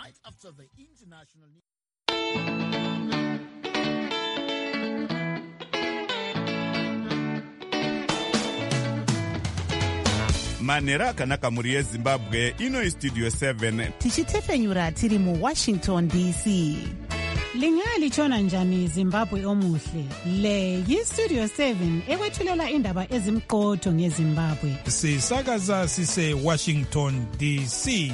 right after the international news. Manhero akanaka muri yeZimbabwe, ino Studio 7 tichitefenyura tiri mu Washington DC. Lingalitshona njani Zimbabwe omuhle? Le yi-Studio 7 ekwethulela indaba ezimqotho ngeZimbabwe. Sisakaza sise Washington DC.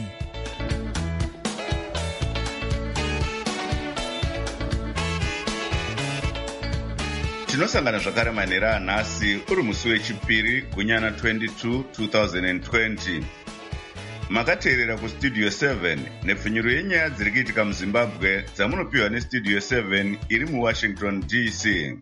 Tinosangana zvakare manhero anhasi uri musi wechipiri gunyana 22 2020. Makateerera kuStudio 7 nepfinyuro yenyaya dziri kuitika muZimbabwe dzamunopiwa neStudio 7 iri muWashington DC.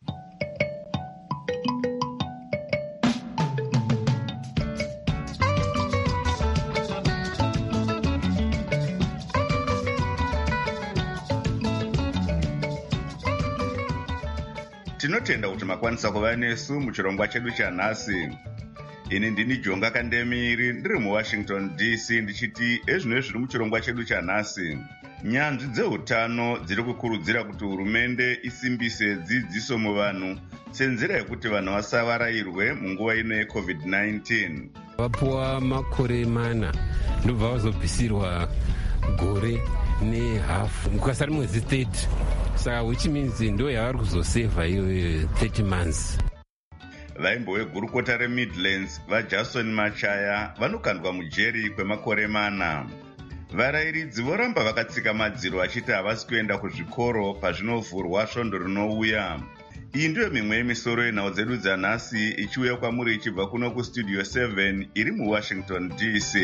Tinotenda kuti makwanisa kuva nesu muchirongwa chedu chanhasi. Ini ndini Jonga Kandemiri ndiri muWashington DC ndichiti ezvino zviri muchirongwa chedu chanhasi. Nyanzvi dzeutano dziri kukurudzira kuti hurumende isimbise dzidziso muvanhu senzira yekuti vanhu vasavarayirwe munguva ino yeCovid-19. Vapuwa makore 4 ndobva vazobvisirwa gore nehafu mukasari mwezi 30. Saka which means ndo yavari kuzosevha iyo 30 months. Vaimbo vegurukota reMidlands vaJason Machaya vanokandwa mujeri kwemakore 4. Varayiridzi voramba vakatsika madziro vachiti havasi kuenda kuzvikoro pazvinovhurwa svondo rinouya. Iyi ndiyo mimwe yemisoro yenhau dzedu dzanhasi ichiuya kwamuri ichibva kuno kuStudio 7 iri muWashington DC.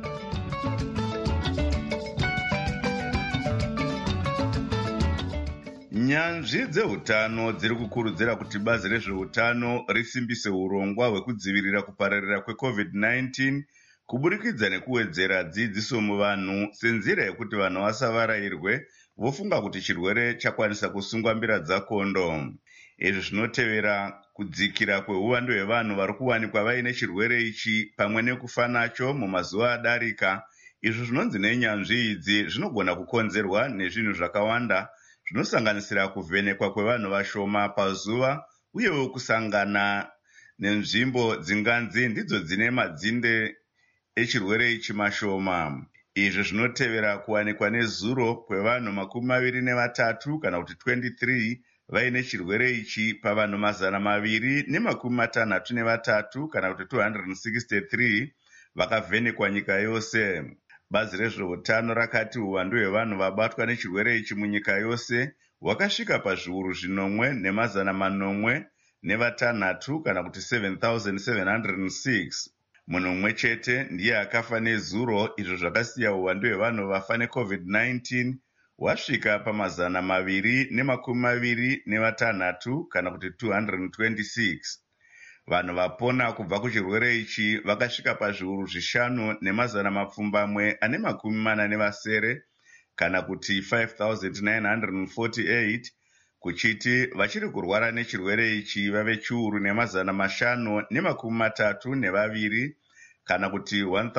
Nyanzvi dzeutano dziri kukurudzira kuti bazi rezveutano risimbise urongwa hwekudzivirira kupararira kweCovid-19 kuburikidza nekuwedzera dzidziso muvanhu senzira yekuti vanhu vasavarayirwe vofunga kuti chirwere chakwanisa kusungwa mbira dzakondo. Izvi zvinotevera kudzikira kweuwandu hwevanhu vari kuwanikwa vaine chirwere ichi pamwe nekufa nacho mumazuva adarika. Izvi zvinonzi nenyanzvi idzi zvinogona kukonzerwa nezvinhu zvakawanda zvinosanganisira kuvhenekwa kwevanhu vashoma pazuva uyewo kusangana nenzvimbo dzinganzi ndidzo dzine madzinde echirwere ichi mashoma. Izvi zvinotevera kuwanikwa nezuro kwevanhu 23 kana kuti 23 vaine chirwere ichi pavanhu 263 kana kuti 263 vakavhenekwa nyika yose. Bazi rezveutano rakati uwandu hwevanhu vabatwa nechirwere ichi munyika yose hwakasvika pazviuru 9,806 kana kuti 7,706. Munhu mumwe chete ndiye akafa nezuro, izvo zvakasiya uwandu hwevanhu vafa neCovid-19 hwasvika pa226 kana kuti 226. Vanhu vapona kubva kuchirwere ichi vakasvika pazviuru 5,447 kana kuti 5,948, kuchiti vachiri kurwara nechirwere ichi vave chiuru 532 kana kuti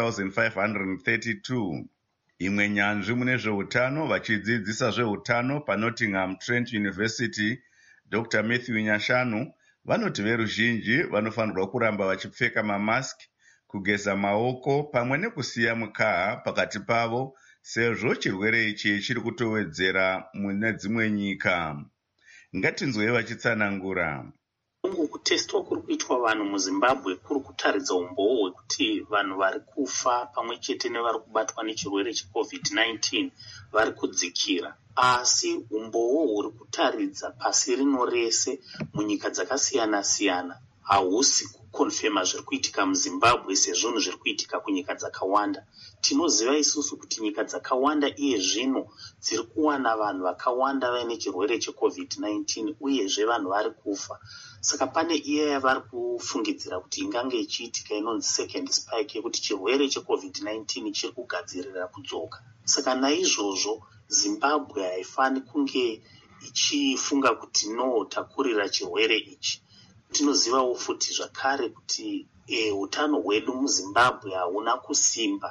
1,532. Imwe nyanzvi mune zveutano vachidzidzisa zveutano paNottingham Trent University, Dr. Matthew Nyashanu, vanoti veruzhinji vanofanirwa kuramba vachipfeka mamaski, kugeza maoko pamwe nekusiya mukaha pakati pavo sezvo chirwere ichi chiri kutowedzera mune dzimwe nyika. Ngatinzwe vachitsanangura. Kutestwa kuri kuitwa vanhu muZimbabwe kuri kutaridza umboo hwekuti vanhu vari kufa pamwe chete nevari kubatwa nechirwere cheCovid-19 vari kudzikira. Asi umboo huri kutaridza pasi rino rese munyika dzakasiyana-siyana hausi kukonfema zviri kuitika muZimbabwe sezvonhu zviri kuitika kunyika dzakawanda. Tinoziva isusu kuti nyika dzakawanda iye zvino dziri kuwana vanhu vakawanda vaine chirwere cheCovid-19 uyezve vanhu vari kufa. Saka pane iye yavari kufungidzira kuti ingange ichiitika inonzi second spike yekuti chirwere cheCovid-19 chiri kugadzirira kudzoka. Saka naizvozvo Zimbabwe haifani kunge ichifunga kuti no takurira chirwere ichi. Tinozivawo futi zvakare kuti utano hwedu muZimbabwe hauna kusimba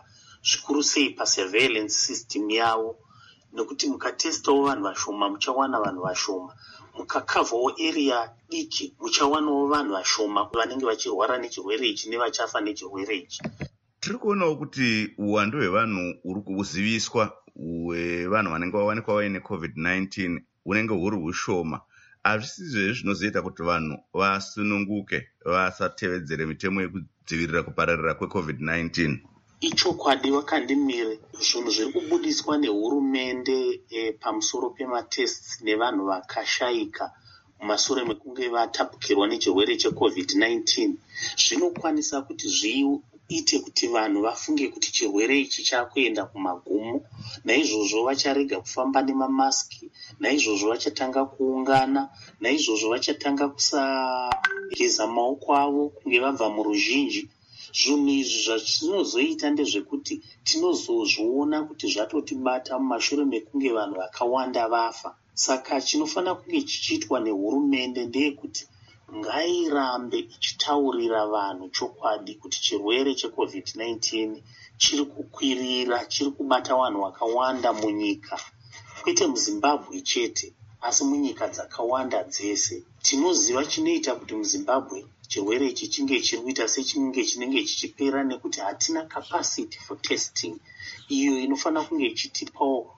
zvikuru sei pasurveillance system yavo, nekuti mukatestawo vanhu vashoma muchawana vanhu vashoma, mukakavhawo area diki muchawanawo vanhu vashoma vanenge vachirwara nechirwere ichi nevachafa nechirwere ichi. Tiri kuonawo kuti uwandu hwevanhu uri kuziviswa hwevanhu vanenge vawanikwa vaine COVID-19 unenge huri hushoma. Hazvisizvo zvinozoita kuti vanhu vasununguke vasatevedzere mitemo yekudzivirira kupararira kweCovid-19. Ichokwadi vakandimire zvinhu zviri kubudiswa nehurumende pamusoro pematests nevanhu vakashayika mumashure mekunge vatapukirwa nechirwere cheCovid-19 zvinokwanisa kuti zviite kuti vanhu vafunge kuti chirwere ichi chakuenda kumagumo, naizvozvo vacharega kufamba nemamaski, naizvozvo vachatanga kuungana, naizvozvo vachatanga kusageza maoko avo kunge vabva muruzhinji. Zvinhu izvi zvazvinozoita ndezvekuti tinozozviona kuti zvatotibata mumashure mekunge vanhu vakawanda vafa. Saka chinofanira kunge chichiitwa nehurumende ndeyekuti ngairambe ichitaurira vanhu chokwadi kuti chirwere cheCovid-19 chiri kukwirira, chiri kubata vanhu vakawanda munyika, kwete muZimbabwe chete asi munyika dzakawanda dzese. Tinoziva chinoita kuti muZimbabwe chirwere ichi chinge chiri kuita sechinenge chinenge chichipera nekuti hatina capacity for testing iyo inofanira kunge ichitipawo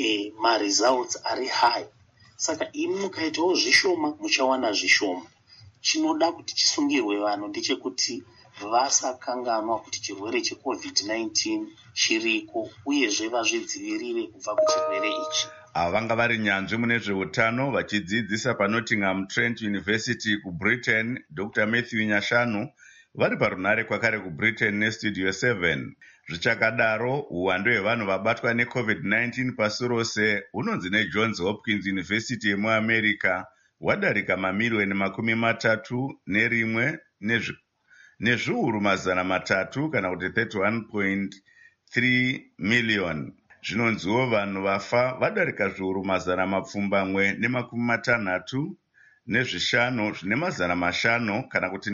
results ari high. Saka imi mukaitawo zvishoma muchawana zvishoma. Chinoda kuti chisungirwe vanhu ndechekuti vasakanganwa kuti chirwere cheCovid-19 chiriko uyezve vazvidzivirire kubva kuchirwere ichi. Vanga vari nyanzvi mune zveutano vachidzidzisa paNottingham Trent University kuBritain, Dr. Matthew Nyashanu, vari parunare kwakare kuBritain neStudio 7. Zvichakadaro, uwandu hwevanhu vabatwa neCovid-19 pasi rose hunonzi neJohns Hopkins University yemuAmerica hwadarika mamiliyoni 31 nezviuru 300 kana kuti 31.3 million. Zvinonziwo vanhu vafa vadarika zviuru 760 nezvishanu zvine 500 kana kuti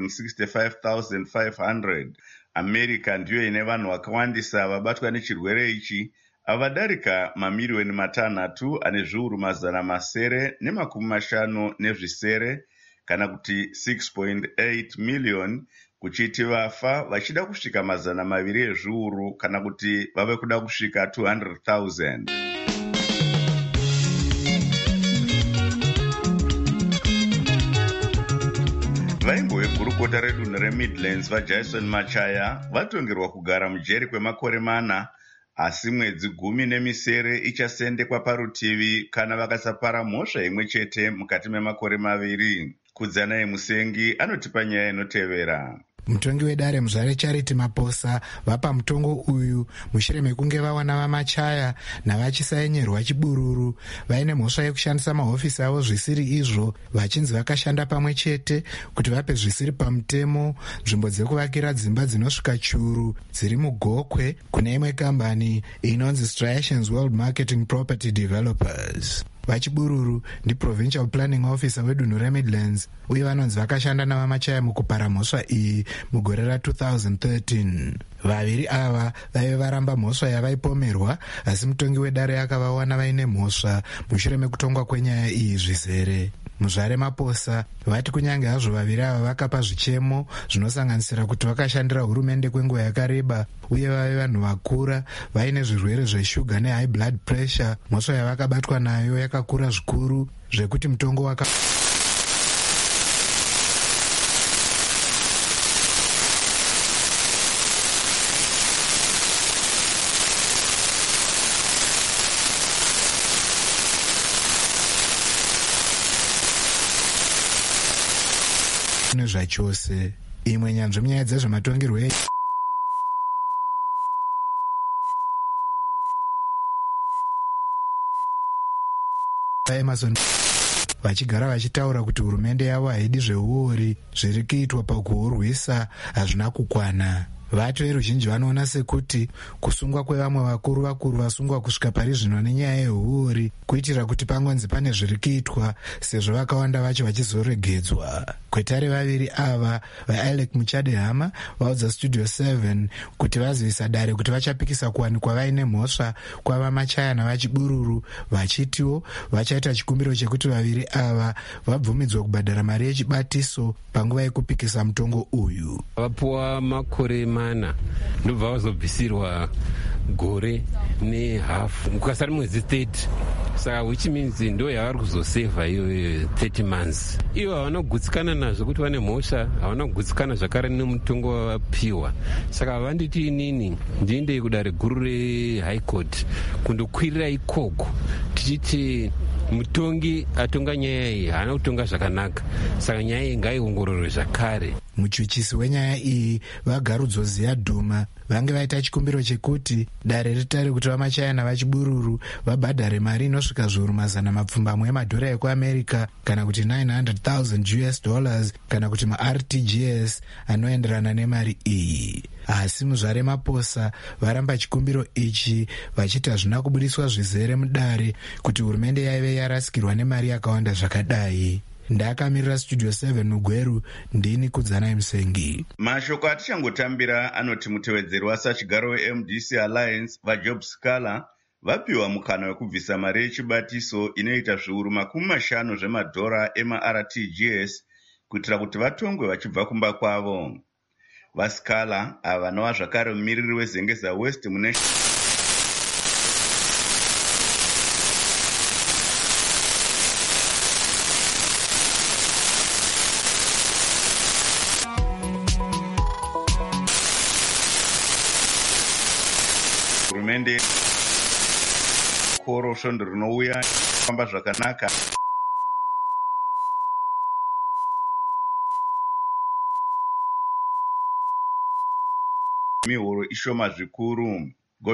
965,500. America ndiyo ine vanhu vakawandisa vabatwa nechirwere ichi, avadarika mamiliyoni 300 ane zviuru 950 kana kuti 6.8 million, kuchiti vafa vachida kusvika 200 ezviuru kana kuti vave kuda kusvika 200,000. Vaimbo vegurukota redunhu reMidlands vaJason Machaya vatongerwa kugara mujeri kwemakore 4, asi mwedzi 10 ichasendekwa parutivi kana vakasapara mhosva imwe chete mukati memakore 2. Kudzana Musengi anotipa nyaya inotevera. Mutongi wedare muzvare Charity Maposa vapa mutongo uyu mushure mekunge vawana vaMachaya navachisayenyerwa chibururu vaine mhosva yekushandisa mahofisi avo zvisiri izvo, vachinzi vakashanda pamwe chete kuti vape zvisiri pamutemo nzvimbo dzekuvakira dzimba dzinosvika churu dziri muGokwe kune imwe kambani inonzi Striations World Marketing Property Developers. Vachibururu ndi Provincial Planning Officer wedunhu reMidlands uye vanonzi vakashanda navaMachaya mukupara mhosva iyi mugore ra2013. Vaviri ava vaive varamba mhosva yavaipomerwa, asi mutongi wedare akavawana vaine mhosva mushure mekutongwa kwenyaya iyi zvizere. Muzvare Maposa vati kunyange hazvo vaviri ava vakapa zvichemo zvinosanganisira kuti vakashandira hurumende kwenguva yakareba uye vave vanhu vakura vaine zvirwere zveshuga nehigh blood pressure, mhosva yavakabatwa nayo yakakura zvikuru zvekuti mutongo waka nezvachose. Imwe nyanzvi munyaya dzezvematongerwo Amazon vachigara vachitaura kuti hurumende yavo haidi zveuori zviri kuitwa pakuhurwisa hazvina kukwana. vato veruzhinji vanoona sekuti kusungwa kwevamwe vakuru vasungwa kusvika pari zvino nenyaya yehuori kuitira kuti pangonzi pane zviri kuitwa sezvo vakawanda vacho vachizoregedzwa. Kwetare vaviri ava vaAlec Muchadehama vaudza Studio 7 kuti vazivisa dare kuti vachapikisa kuwanikwa vaine mhosva kwavamachaya navachibururu, vachitiwo vachaita chikumbiro chekuti vaviri ava vabvumidzwa kubhadhara mari yechibatiso panguva yekupikisa mutongo uyu. Vapuwa makore 4 ndobva vazobvisirwa gore nehafu mukasari mwedzi 30, saka which means ndo yavari kuzosevha iyo 30 months. Ivo havana kugutsikana nazvo kuti vane mhosva, havana kugutsikana zvakare nemutongo wavapiwa, saka havanditi inini ndiendei kudare guru reHigh Court kundokwirira ikoko tichiti mutongi atonga nyaya iyi haana kutonga zvakanaka, saka nyaya iyi ngaiongororwe zvakare. Muchuchisi wenyaya iyi vaGarudzo Ziyadhuma vange vaita chikumbiro chekuti dare ritare kuti vamachaya navachibururu vabhadhare mari inosvika zviuru mazana mapfumbamwe emadhora ekuAmerica kana kuti $900,000 kana kuti maRTGS anoenderana nemari iyi. Asi muzvare Maposa varamba chikumbiro ichi vachiti hazvina kubudiswa zvizere mudare kuti hurumende yaive yarasikirwa nemari yakawanda zvakadai. Ndakamirira Studio 7 muGweru, ndini Kudzanai Musengi. Mashoko atichangotambira anoti mutevedzeri wasachigaro weMDC Alliance vaJob Scala vapiwa mukana wekubvisa mari yechibatiso inoita zviuru $50 zvemadhora emaRTGS kuitira kuti vatongwe vachibva kumba kwavo. VaScala ava vanova zvakare mumiriri weZengeza West mune hurumende koro svondo rinouya famba zvakanaka. Mihoro ishoma zvikuru.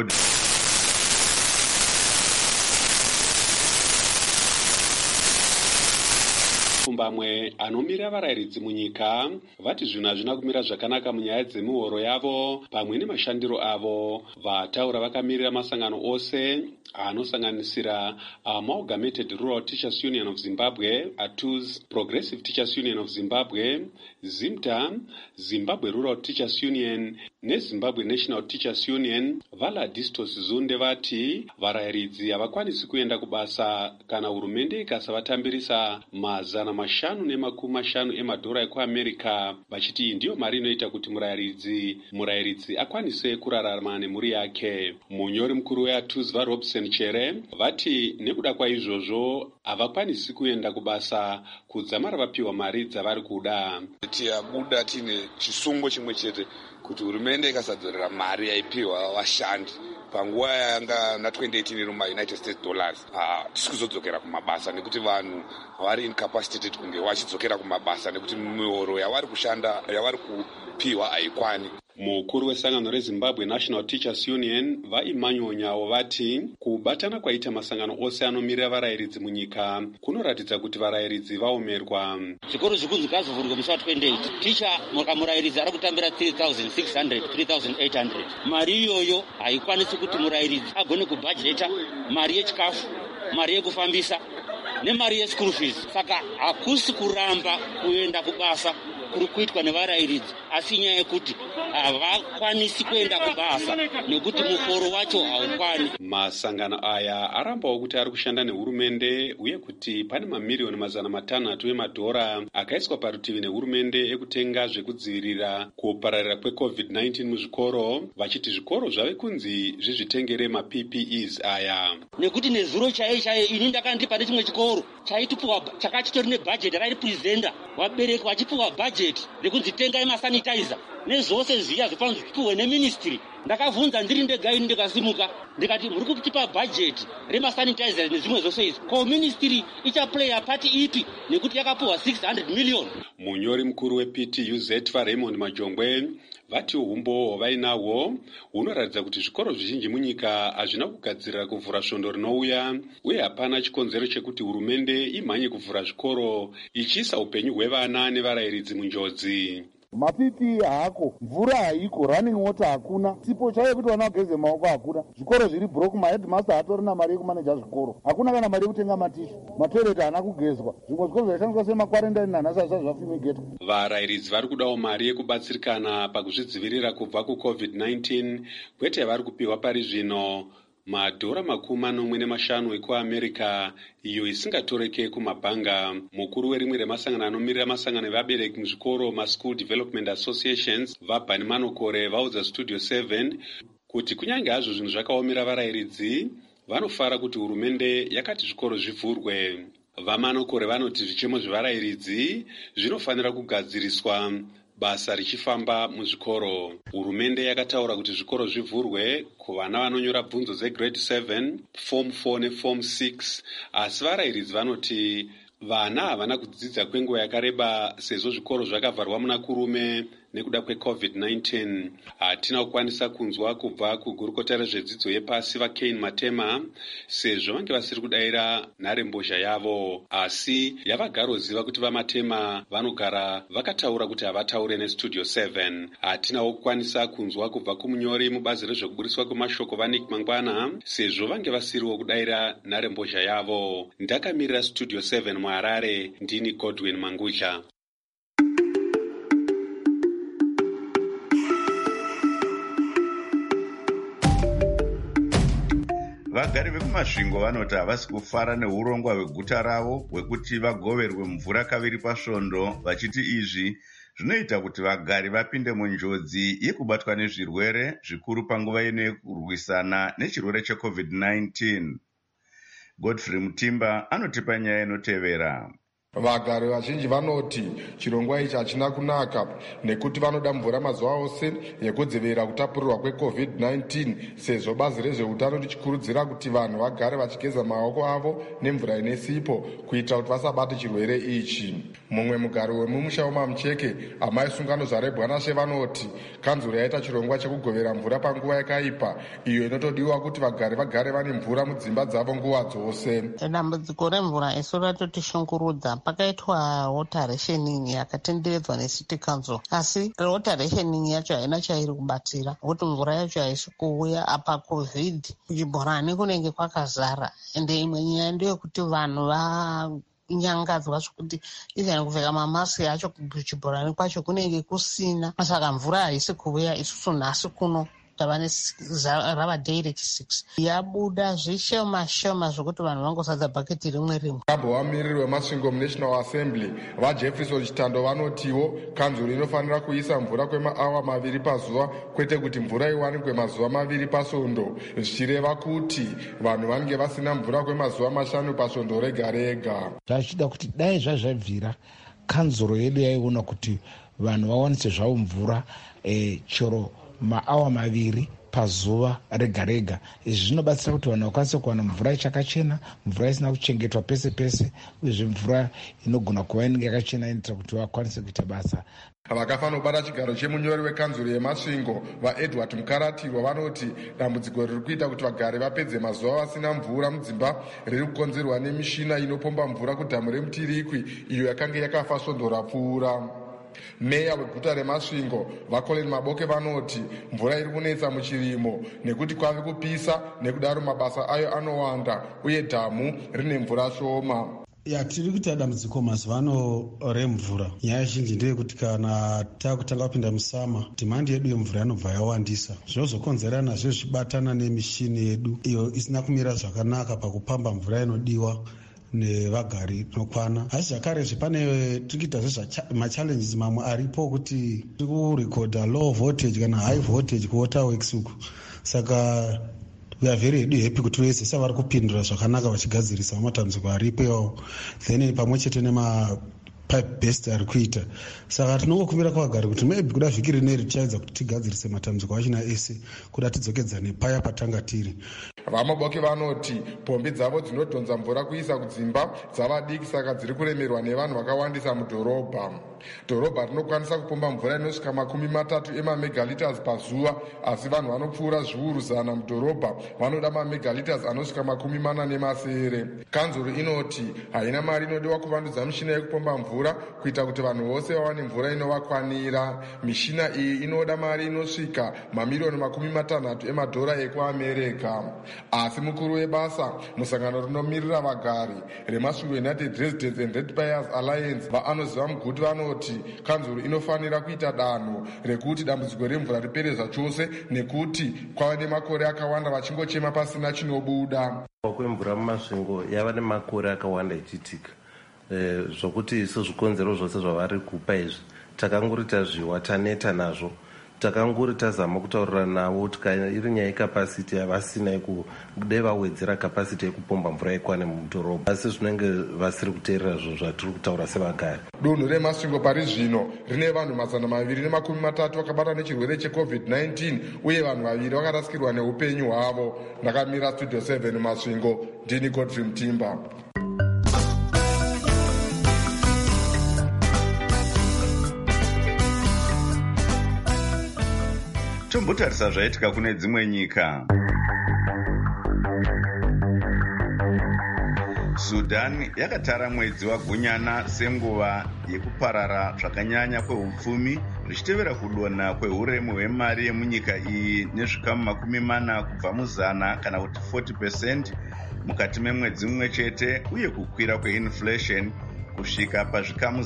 Kumbamwe anomira varayiridzi munyika vati zvinhu hazvina kumira zvakanaka munyaya dzemihoro yavo pamwe nemashandiro avo. Vataura vakamirira masangano ose anosanganisira Amalgamated Rural Teachers Union of Zimbabwe, ATUZ, Progressive Teachers Union of Zimbabwe, ZIMTA, Zimbabwe Rural Teachers Union neZimbabwe National Teachers Union. VaLadisto's Zunde vati varayiridzi havakwanisi kuenda kubasa kana hurumende ikasavatambirisa $550 emadhora ekuAmerica, vachiti ndiyo mari inoita kuti murayiridzi akwanise kurarama nemhuri yake. Munyori mukuru weATUZ vaRobson Chere vati nekuda kwaizvozvo havakwanisi kuenda kubasa kudzamara vapiwa mari dzavari kuda. Tiabuda tine chisungo chimwe chete kuti hurumende ikasadzorera mari yaipiwa vashandi panguva yanga na2018 mumaUnited States dollars, tisi kuzodzokera kumabasa nekuti vanhu vari incapacitated kunge vachidzokera kumabasa nekuti mihoro yavari kushanda yavari kupiwa haikwani. Mukuru wesangano reZimbabwe National Teachers Union vaImanyonyawo vati kubatana kwaita masangano ose anomirira varayiridzi munyika kunoratidza kuti varayiridzi vaomerwa. Zvikoro zvikunzi ngazvivhurwe musi wa28. Ticha murayiridzi ari kutambira 3,600 3,800. Mari iyoyo haikwanisi kuti murayiridzi agone kubhajeta mari yechikafu, mari yekufambisa nemari yeschool fees. Saka hakusi kuramba kuenda kubasa kuri kuitwa nevarayiridzi, asi nyaya yekuti havakwanisi kuenda kubasa nekuti mukoro wacho haukwani. Masangano aya arambawo kuti ari kushanda nehurumende uye kuti pane mamiliyoni $500 emadhora akaiswa parutivi nehurumende ekutenga zvekudzivirira kupararira kweCovid-19 muzvikoro, vachiti zvikoro zvave kunzi zvezvitengere maPPEs aya. Nekuti nezuro chaiye ini ndakandi pane chimwe chikoro chaitipuwa chakachitori nebhajeti rairipurizenda vabereki vachipuwa bhajeti rekunzi tengai masanitizer nezvose zviya zvofanira zvipiwe neministry. Ndakavhunza ndiri ndega ini ndikasimuka ndikati muri kutipa bhajeti remasanitizer nezvimwe zvose izvi, ko ministry ichaplaya pati ipi nekuti yakapuwa 600 million. Munyori mukuru wePTUZ Raymond Majongwe vati umbo hwavainahwo hunoratidza kuti zvikoro zvizhinji munyika hazvina kugadzirira kuvhura svondo rinouya uye hapana chikonzero chekuti hurumende imhanye kuvhura zvikoro ichiisa upenyu hwevana nevarayiridzi munjodzi. mapipi haako, mvura haiko, running water hakuna, sipo chaiyo kuti vana vageze maoko hakuna, zvikoro zviri broke, maheadmaster hatori na mari yekumaneja zvikoro, hakuna kana mari yekutenga matishu, matoireti haana kugezwa, zvimwe zvikoro zvaishandiswa semakwarendani nanhasi hazvisati zvafumigetwa. Varairidzi vari kudawo mari yekubatsirikana pakuzvidzivirira kubva kuCovid-19, kwete vari kupiwa pari zvino madhora $45 ekuAmerica, iyo isingatoreke kumabhanga. Mukuru werimwe remasangano anomirira masangano evabereki muzvikoro maSchool Development Associations, vaBhani Manokore, vaudza Studio 7 kuti kunyange hazvo zvinhu zvakaomera varairidzi, vanofara kuti hurumende yakati zvikoro zvivhurwe. VaManokore vanoti zvichemo zvevarairidzi zvinofanira kugadziriswa basa richifamba muzvikoro. Hurumende yakataura kuti zvikoro zvivhurwe kuvana vanonyora bvunzo dzegrade 7, form 4 neform 6, asi varairidzi vanoti vana havana kudzidza kwenguva yakareba sezvo zvikoro zvakavharwa muna kurume nekuda kweCovid-19. Hatina kukwanisa kunzwa kubva kugurukota rezvedzidzo yepasi vaCain Matema sezvo vange vasiri kudayira nharembozha yavo, asi yavagaroziva kuti vaMatema vanogara vakataura kuti havataure neStudio 7. Hatinawo kukwanisa kunzwa kubva kumunyori mubazi rezvekuburiswa kwemashoko vaNick Mangwana sezvo vange vasiriwo kudayira nharembozha yavo. Ndakamirira Studio 7 muHarare, ndini Godwin Mangudla. Vagari vekumasvingo vanoti havasi kufara neurongwa hweguta ravo hwekuti vagoverwe mvura kaviri pasvondo, vachiti izvi zvinoita kuti vagari vapinde munjodzi yekubatwa nezvirwere zvikuru panguva ino yekurwisana nechirwere cheCovid-19. Godfrey Mutimba anotipa nyaya inotevera. Vagari vazhinji vanoti chirongwa ichi hachina kunaka nekuti vanoda mvura mazuva ose yekudzivirira kutapurirwa kweCovid-19, sezvo bazi rezveutano richikurudzira kuti vanhu vagare vachigeza maoko avo nemvura ine sipo kuitira kuti vasabate chirwere ichi. Mumwe mugari wemumusha weMamucheke, amai sungano zvarebwanashe, vanoti kanzuro yaita chirongwa chekugovera mvura panguva yakaipa, iyo inotodiwa kuti vagari vagare vane mvura mudzimba dzavo nguva dzose. Dambudziko remvura isu ratotishungurudza. Pakaitwa water rationing yakatenderedzwa neCity Council, asi water rationing yacho haina chairi kubatsira, kuti mvura yacho haisi kuuya. Apa COVID kuchibhorani kunenge kwakazara, ende imwe nyaya ndeyekuti vanhu nyangadzwa zvekuti izani kupfeka mamasiki acho kuchibhorani kwacho kunenge kusina, saka mvura haisi kuuya. Isusu nhasi kuno tava rava direct 6 yabuda zvishoma zvokuti vanhu vangosadza bhaketi rimwe rimwe. Vamiriri vemasvingo muNational Assembly vaJefferson Chitando vanotiwo kanzuro inofanira kuisa mvura kwemaawa 2 pazuva, kwete kuti mvura iwanikwe mazuva 2 pasvondo, zvichireva kuti vanhu vange vasina mvura kwemazuva 5 pasvondo rega rega. Zvachida kuti dai zvazvabvira kanzuro yedu yaiona kuti vanhu vawanise zvavo mvura chero maawa 2 pazuva rega rega. Izvi zvinobatsira kuti vanhu vakwanise kuwana mvura ichakachena, mvura isina kuchengetwa pese pese, uyezve mvura inogona kuva inenge yakachena inoita kuti vakwanise kuita basa. Vakafanira kubata chigaro chemunyori wekanzuro yemasvingo vaEdward Mukaratirwa vanoti dambudziko riri kuita kuti vagari vapedze mazuva vasina mvura mudzimba riri kukonzerwa nemishina inopomba mvura kudhamu reMutirikwi, iyo yakanga yakafa svondo rapfuura. Meya weguta remasvingo vaColin Maboke vanoti mvura iri kunetsa muchirimo nekuti kwave kupisa, nekudaro mabasa ayo anowanda uye dhamu rine mvura shoma. Tiri kuita dambudziko mazuvano remvura. Nyaya zhinji ndeyekuti kana takutanga kupinda musama, dhimandi yedu yemvura yanobva yawandisa, zvinozokonzera nazvo zvichibatana nemishini yedu iyo isina kumira zvakanaka pakupamba mvura inodiwa nevagari nokwana. Asi zvakarezve pane tikuita machallenges mamwe aripo kuti tiri kurekodha low voltage kana high voltage kuwaterworks uku, saka we are very happy kuti vese savari kupindura zvakanaka vachigadzirisa matambudziko aripo, then pamwe chete pipe best ari kuita. Saka tinongokumbira kuvagari kuti maybe kuda vhiki rineri tichaedza kuti tigadzirise matambudziko achina ese kuda tidzokedzane paya patanga tiri. VaMaboke vanoti pombi dzavo dzinodhonza mvura kuisa kudzimba dzavadiki, saka dziri kuremerwa nevanhu vakawandisa mudhorobha. Dhorobha rinokwanisa kupomba mvura inosvika 30 emamegaliters pazuva, asi vanhu vanopfuura zviuru 100 mudhorobha vanoda mamegaliters anosvika 40 kanzuro inoti haina mari inodiwa kuvandudza mishina yekupomba mvura mvura kuita kuti vanhu vose vawane mvura inovakwanira. Mishina iyi inoda mari inosvika mamiliyoni 60 emadhora ekuAmerica. Asi mukuru webasa musangano rinomirira vagari remasvingo United Residents and Ratepayers Alliance vaanoziva muguti vanoti kanzuro inofanira kuita danho rekuti dambudziko remvura ripereza chose, nekuti kwava nemakore akawanda vachingochema pasina chinobuda. Kwemvura mumasvingo yava nemakore akawanda ichiitika, zvokuti isu zvikonzero zvose zvavari kupa izvi takangorita zviwa taneta nazvo, takangori tazama kutaurira navo kuti iri nyaya yekapasiti havasina dai vawedzera kapasiti yekupomba mvura ikwane mudhorobha, asi zvinenge vasiri kuteerera zvo zvatiri kutaura sevagari. Dunhu remasvingo pari zvino rine vanhu 230 vakabata nechirwere cheCovid-19 uye vanhu 2 vakarasikirwa neupenyu hwavo. Ndakamira Studio 7 Masvingo, ndini Godfrey Mtimba. Tombotarisa zvaitika kune dzimwe nyika. Sudan yakatara mwedzi waGunyana senguva yekuparara zvakanyanya kweupfumi zvichitevera kudonha kwehuremu hwemari yemunyika iyi nezvikamu 40 kubva muzana kana kuti 40% mukati memwedzi mumwe chete, uye kukwira kweinflation kusvika pazvikamu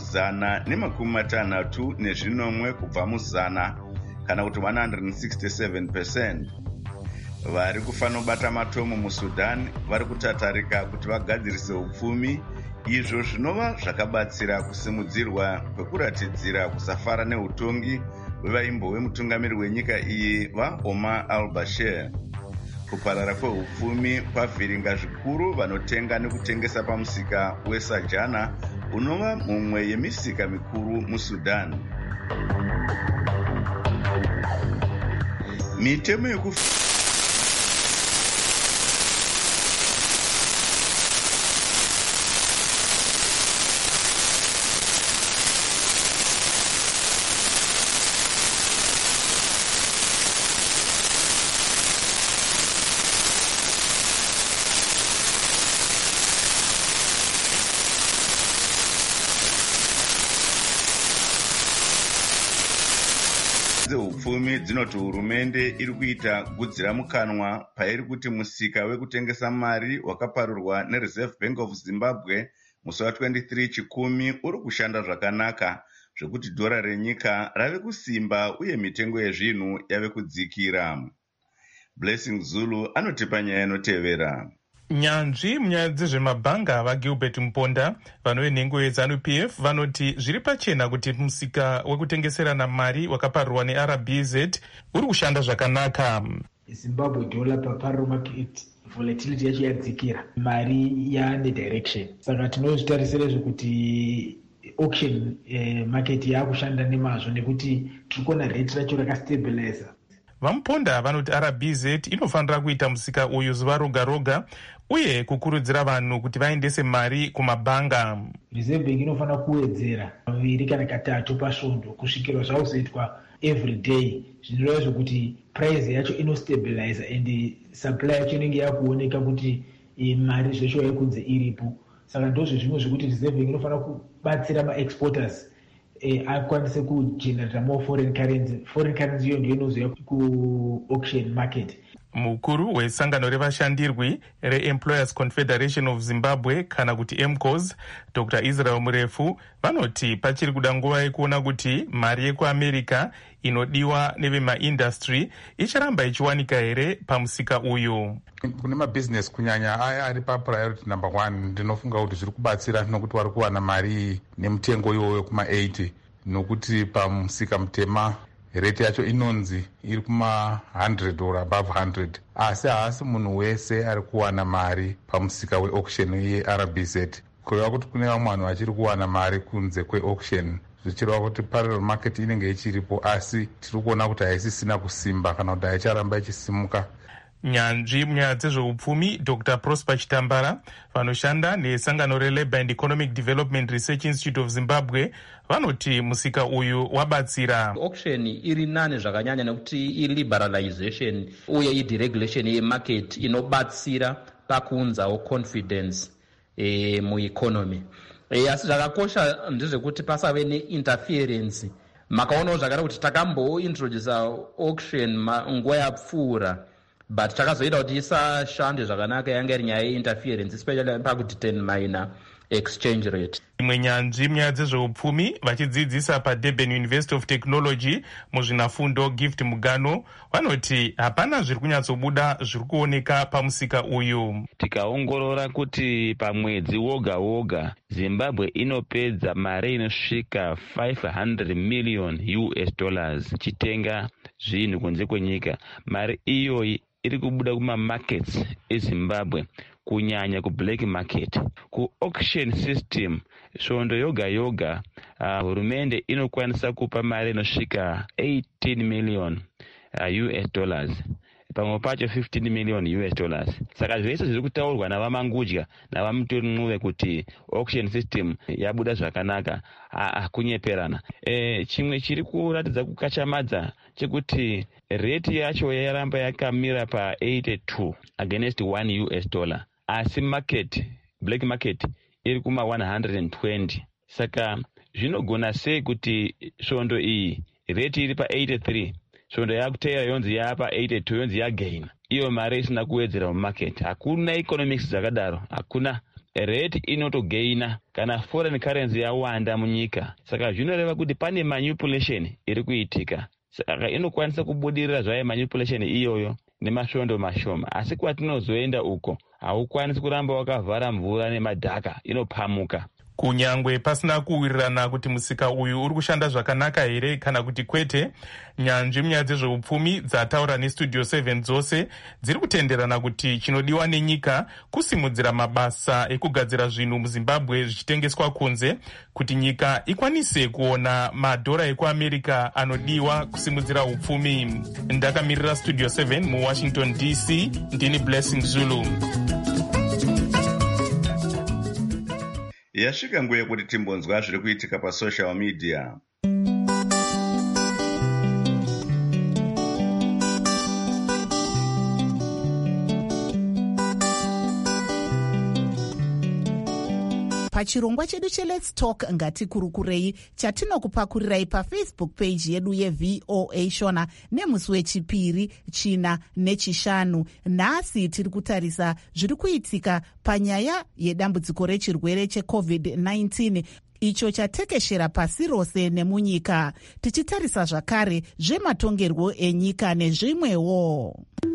163 kubva muzana kana kuti 167%. Vari kufanobata matomo muSudan vari kutatarika kuti vagadzirise upfumi, izvo zvinova zvakabatsira kusimudzirwa kwekuratidzira kusafara neutongi hwevaimbo wemutungamiri wenyika iyi vaOmar al-Bashir. Kuparara kweupfumi kwavhiringa zvikuru vanotenga nekutengesa pamusika weSajana, unova mumwe yemisika mikuru muSudan. Mitemo dzeupfumi dzinoti hurumende iri kuita gudzira mukanwa pairi kuti musika wekutengesa mari wakaparurwa neReserve Bank of Zimbabwe musi wa23 Chikumi uri kushanda zvakanaka, zvekuti dhora renyika rave kusimba uye mitengo yezvinhu yave kudzikira. Blessing Zulu anotipa nyaya inotevera. Nyanzvi munyaya dzezvemabhanga vaGilbert Mponda vanovenhengo yeZANU-PF vanoti zviri pachena kuti musika wekutengeserana mari wakaparurwa neRBZ uri kushanda zvakanaka. Zimbabwe dollar paparallel market volatility yacho yadzikira, mari yaane direction, saka tinozvitarisira zvekuti auction market yakushanda nemazvo nekuti tirikuona rate racho rakastabilizer. Vamponda vanoti RBZ inofanira kuita musika uyu zuva roga roga uye kukurudzira vanhu kuti vaendese mari kumabhanga. Reserve Bank inofanira kuwedzera 2 kana 3 pasvondo kusvikira zvauzoitwa every day, zvinoreva zvokuti price yacho inostabilizer and supply yacho inenge yakuoneka kuti mari zvesho yekunze iripo. Saka ndozvezvimwe zvekuti Reserve Bank inofanira kubatsira ma-exporters akwanise kugenerate more foreign currency iyo ndiyo inozoya ku-auction market. Mukuru wesangano revashandirwi reEmployers Confederation of Zimbabwe kana kuti MCOS, Dr. Israel Murefu, vanoti pachiri kuda nguva yekuona kuti mari yekuAmerica inodiwa nevemaindustry icharamba ichiwanika here pamusika uyu. Kune mabusiness kunyanya aya ari papriority number 1, ndinofunga kuti zviri kubatsira nokuti vari kuwana mari nemutengo iwoyo kuma-80, nokuti pamusika mutema rate yacho inonzi iri kuma-100 or above 100, asi haasi munhu wese ari kuwana mari pamusika weauction yeRBZ. Kureva kuti kune vamwe vanhu vachiri kuwana mari kunze kweauction, zvichireva kuti parallel market inenge ichiripo, asi tiri kuona kuti haisisina kusimba kana kuti haicharamba ichisimuka. Nyanzvi munyaya dzezveupfumi Dr. Prosper Chitambara vanoshanda nesangano reLabour and Economic Development Research Institute of Zimbabwe vanoti musika uyu wabatsira. Auction iri nane zvakanyanya nekuti iliberalization uye ideregulation yemarket inobatsira pakuunzawo confidence mueconomy. asi zvakakosha ndezvekuti pasave neinterference. Makaonawo zvakare kuti takambointroduce auction nguva yapfuura, but takazoita kuti isashande zvakanaka, yanga iri nyaya yeinterference, especially pakudetermine exchange rate. Imwe nyanzvi munyaya dzezveupfumi vachidzidzisa paDurban University of Technology muzvinafundo Gift Mugano vanoti hapana zviri kunyatsobuda zviri kuoneka pamusika uyu. Tikaongorora kuti pamwedzi woga woga Zimbabwe inopedza mari inosvika $500 million chitenga zvinhu kunze kwenyika. Mari iyoyi iri kubuda kumamarkets eZimbabwe, kunyanya kublack market. Ku-auction system, svondo yoga yoga, hurumende inokwanisa kupa mari inosvika $18 million pamwe pacho $15 million. Saka zvese zviri kutaurwa navamangudya navamuton'uve kuti auction system yabuda zvakanaka hakunyeperana. Chimwe chiri kuratidza kukachamadza chekuti rate yacho yaramba yakamira pa82 against $1, asi black market iri kuma 120. Saka zvinogona sei kuti svondo iyi rate iri pa83, svondo yakuteera yonzi yapa 82, yonzi yagain, iyo mari isina kuwedzera mumarket? Hakuna economics dzakadaro, hakuna. Rate inotogaina kana foreign currency yawanda munyika. Saka zvinoreva kuti pane manipulation iri kuitika. Saka inokwanisa kubudirira zvayo manipulation iyoyo nemasvondo mashoma, asi kwatinozoenda uko haukwanisi kuramba wakavhara mvura nemadhaka, inopamuka. Kunyangwe pasina kuwirirana kuti musika uyu uri kushanda zvakanaka here kana kuti kwete, nyanzvi munyaya dzezveupfumi dzataura neStudio 7 dzose dziri kutenderana kuti chinodiwa nenyika kusimudzira mabasa ekugadzira zvinhu muZimbabwe zvichitengeswa kunze, kuti nyika ikwanise kuona madhora ekuAmerica anodiwa kusimudzira upfumi. Ndakamirira Studio 7 muWashington DC, ndini Blessing Zulu. Yasvika nguva yekuti timbonzwa zviri kuitika pasocial media. Pachirongwa chedu cheLet's Talk ngatikurukurei chatinokupakurirai paFacebook page yedu yeVOA Shona nemusi wechipiri, china nechishanu. Nhasi tiri kutarisa zviri kuitika panyaya yedambudziko rechirwere cheCovid-19 icho chatekeshera pasi rose nemunyika, tichitarisa zvakare zvematongerwo enyika nezvimwewo.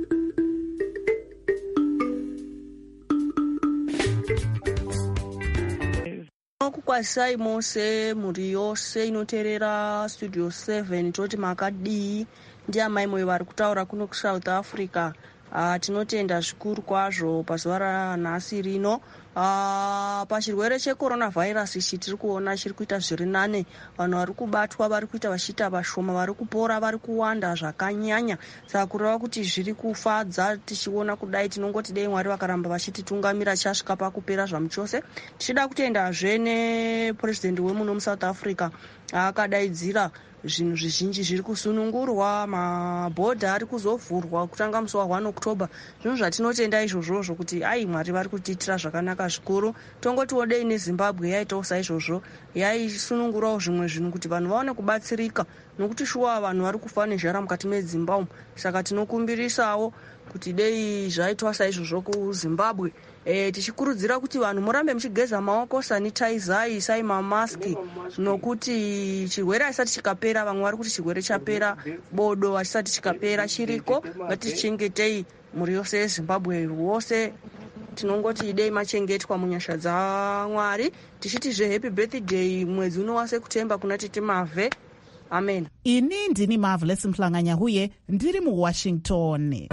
Kukwasai mose muri yose inoteerera Studio 7 toti makadii. Ndiamai moyo vari kutaura kuno kuSouth Africa. Tinotenda zvikuru kwazvo pazuva ranhasi rino. Pachirwere cheCoronavirus ichi tiri kuona chiri kuita zviri nane. Vanhu vari kubatwa vari kuita vachiita vashoma, vari kupora vari kuwanda zvakanyanya. Saka kureva kuti zviri kufadza tichiona kudai, tinongoti dei Mwari vakaramba vachititungamira chasvika pakupera zvamuchose. Tichida kutendazve nePurezidendi wemuno muSouth Africa akadaidzira zvinhu zvizhinji zviri kusunungurwa, mabhodha ari kuzovhurwa kutanga musi wa1 October. Zvinhu zvatinotenda izvozvo kuti ai Mwari vari kutiitira zvakanaka zvikuru. Tongotiwo dei neZimbabwe yaitawo saizvozvo, yaisunungurawo zvimwe zvinhu kuti vanhu vaone kubatsirika, nokuti shuwa vanhu vari kufa nezhara mukati medzimba umu. Saka tinokumbirisawo kuti dei zvaitwa saizvozvo kuZimbabwe. Tichikurudzira kuti vanhu murambe muchigeza maoko, sanitizai, isai mamaski, nokuti chirwere chisati chikapera, vamwe vari kuti chirwere chapera, bodo chisati chikapera chiriko. Ngatichengetei muri yose yeZimbabwe wose. Tinongoti dei machengetwa munyasha dzaMwari, tichitizve happy birthday mwedzi uno waSeptember kuna tete Mavhe. Amen. Ini ndini Marvelous Mhlanganya huye ndiri muWashington.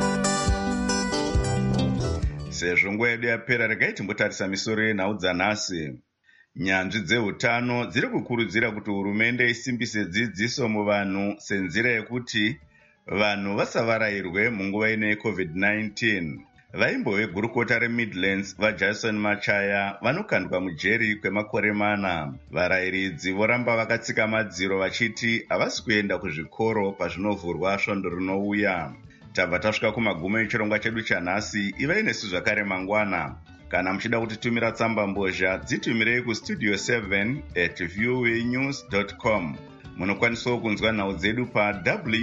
Sezvo nguva yedu yapera, regai timbotarisa misoro yenhau dzanhasi. Nyanzvi dzeutano dziri kukurudzira kuti hurumende isimbise dzidziso muvanhu senzira yekuti vanhu vasavarayirwe munguva ino yeCovid-19. Vaimbo vegurukota reMidlands vaJason Machaya vanokandwa mujeri kwemakore 4. Varayiridzi voramba vakatsika madziro vachiti havasi kuenda kuzvikoro pazvinovhurwa svondo rinouya. Tabva tasvika kumagumo echirongwa chedu chanhasi. Ivai nesu zvakare mangwana. Kana muchida kutitumira tsamba mbozha, dzitumirei kustudio 7@voanews.com. Munokwanisawo kunzwa nhau dzedu pa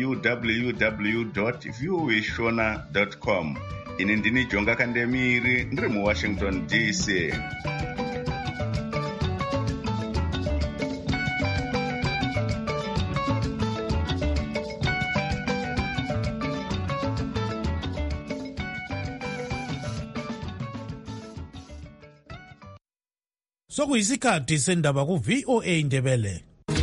www.voashona.com. Ini ndini Jonga Kandemiri, ndiri muWashington DC. Sokuyisikhathi sendaba ku VOA Indebele.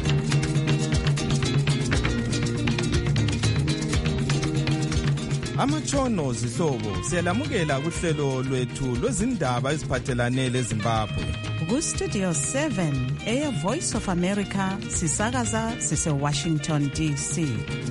Amatshono zihlobo siyalamukela kuhlelo lwethu lwezindaba eziphathelane leZimbabwe. Ku Studio 7 Air Voice of America sisakaza sise Washington DC.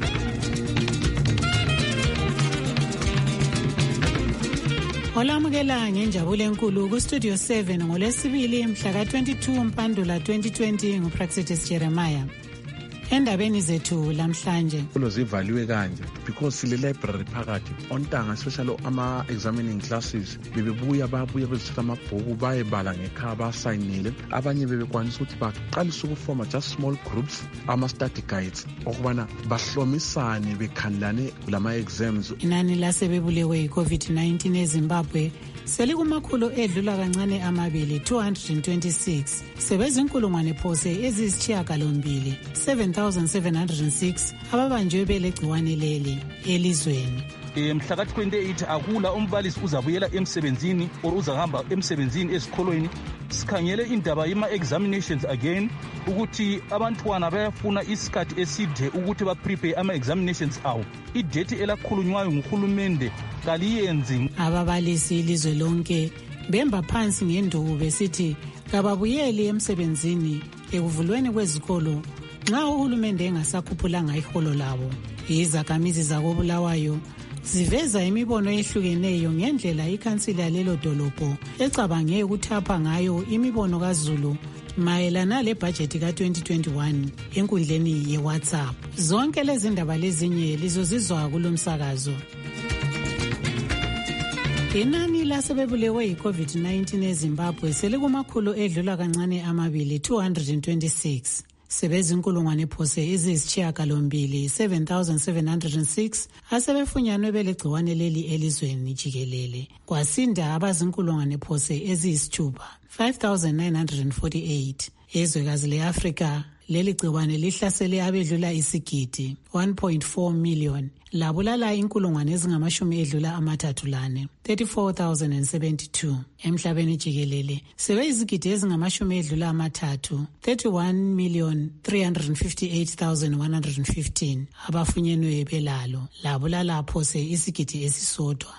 Olamukela ngenjabulo enkulu ku Studio 7 ngolwesibili mhla ka-22 Mpandula 2020 nguPraxitis Jeremiah. Endabeni zethu lamhlanje zivaliwe kanje because sile library phakathi ontanga especially ama-examining classes babuya bezithatha amabhuku bayebala ngekhaya basayinile. Abanye bebekwanisa ukuthi baqalise ukufoma just small groups, ama-study guides okubana bahlomisane bekhandelane kulama-exams. Inani lasebebulewe yi-COVID-19 eZimbabwe selikumakhulu edlula kancane amabili 226 sebezinkulungwane phose eziyisishiyagalombili 7,706 ababanjwe belegciwane leli elizweni. Mhla ka-28 akula umbalisi uzabuyela emsebenzini or uzahamba emsebenzini ezikolweni. Sikhangele indaba yama-examinations again ukuthi abantwana bayafuna isikhathi eside ukuthi baprepare ama-examinations awo. Idate elakhulunywayo nguhulumende kaliyenzi. Ababalisi ilizwe lonke bemba phansi ngenduku besithi kababuyeli emsebenzini ekuvulweni kwezikolo nxa uhulumende engasakhuphulanga iholo labo. Izakhamizi zakoBulawayo ziveza imibono ehlukeneyo ngendlela ikhansila lelo dolobho ecabange ukuthapha ngayo imibono kaZulu mayelana lebhajethi ka-2021 enkundleni ye-WhatsApp. Zonke lezi ndaba lezinye lizozizwa kulomsakazo. Inani lasebebulewe yi-COVID-19 eZimbabwe selikumakhulu edlula kancane amabili 226. Sebezinkulungwane phose eziyisishiyagalombili 7,706 asebefunyanwe belegciwane leli elizweni jikelele. Kwasinda abazinkulungwane phose eziyisithupha 5,948. Ezwekazi le-Afrika leli gciwane lihlasele abedlula isigidi 1.4 million. Labulala inkulungwane ezingamashumi edlula amathathu lane 34,072. Emhlabeni jikelele sebeyizigidi ezingamashumi edlula amathathu 31,358,115 abafunyenwe belalo. Labulala phose isigidi esisodwa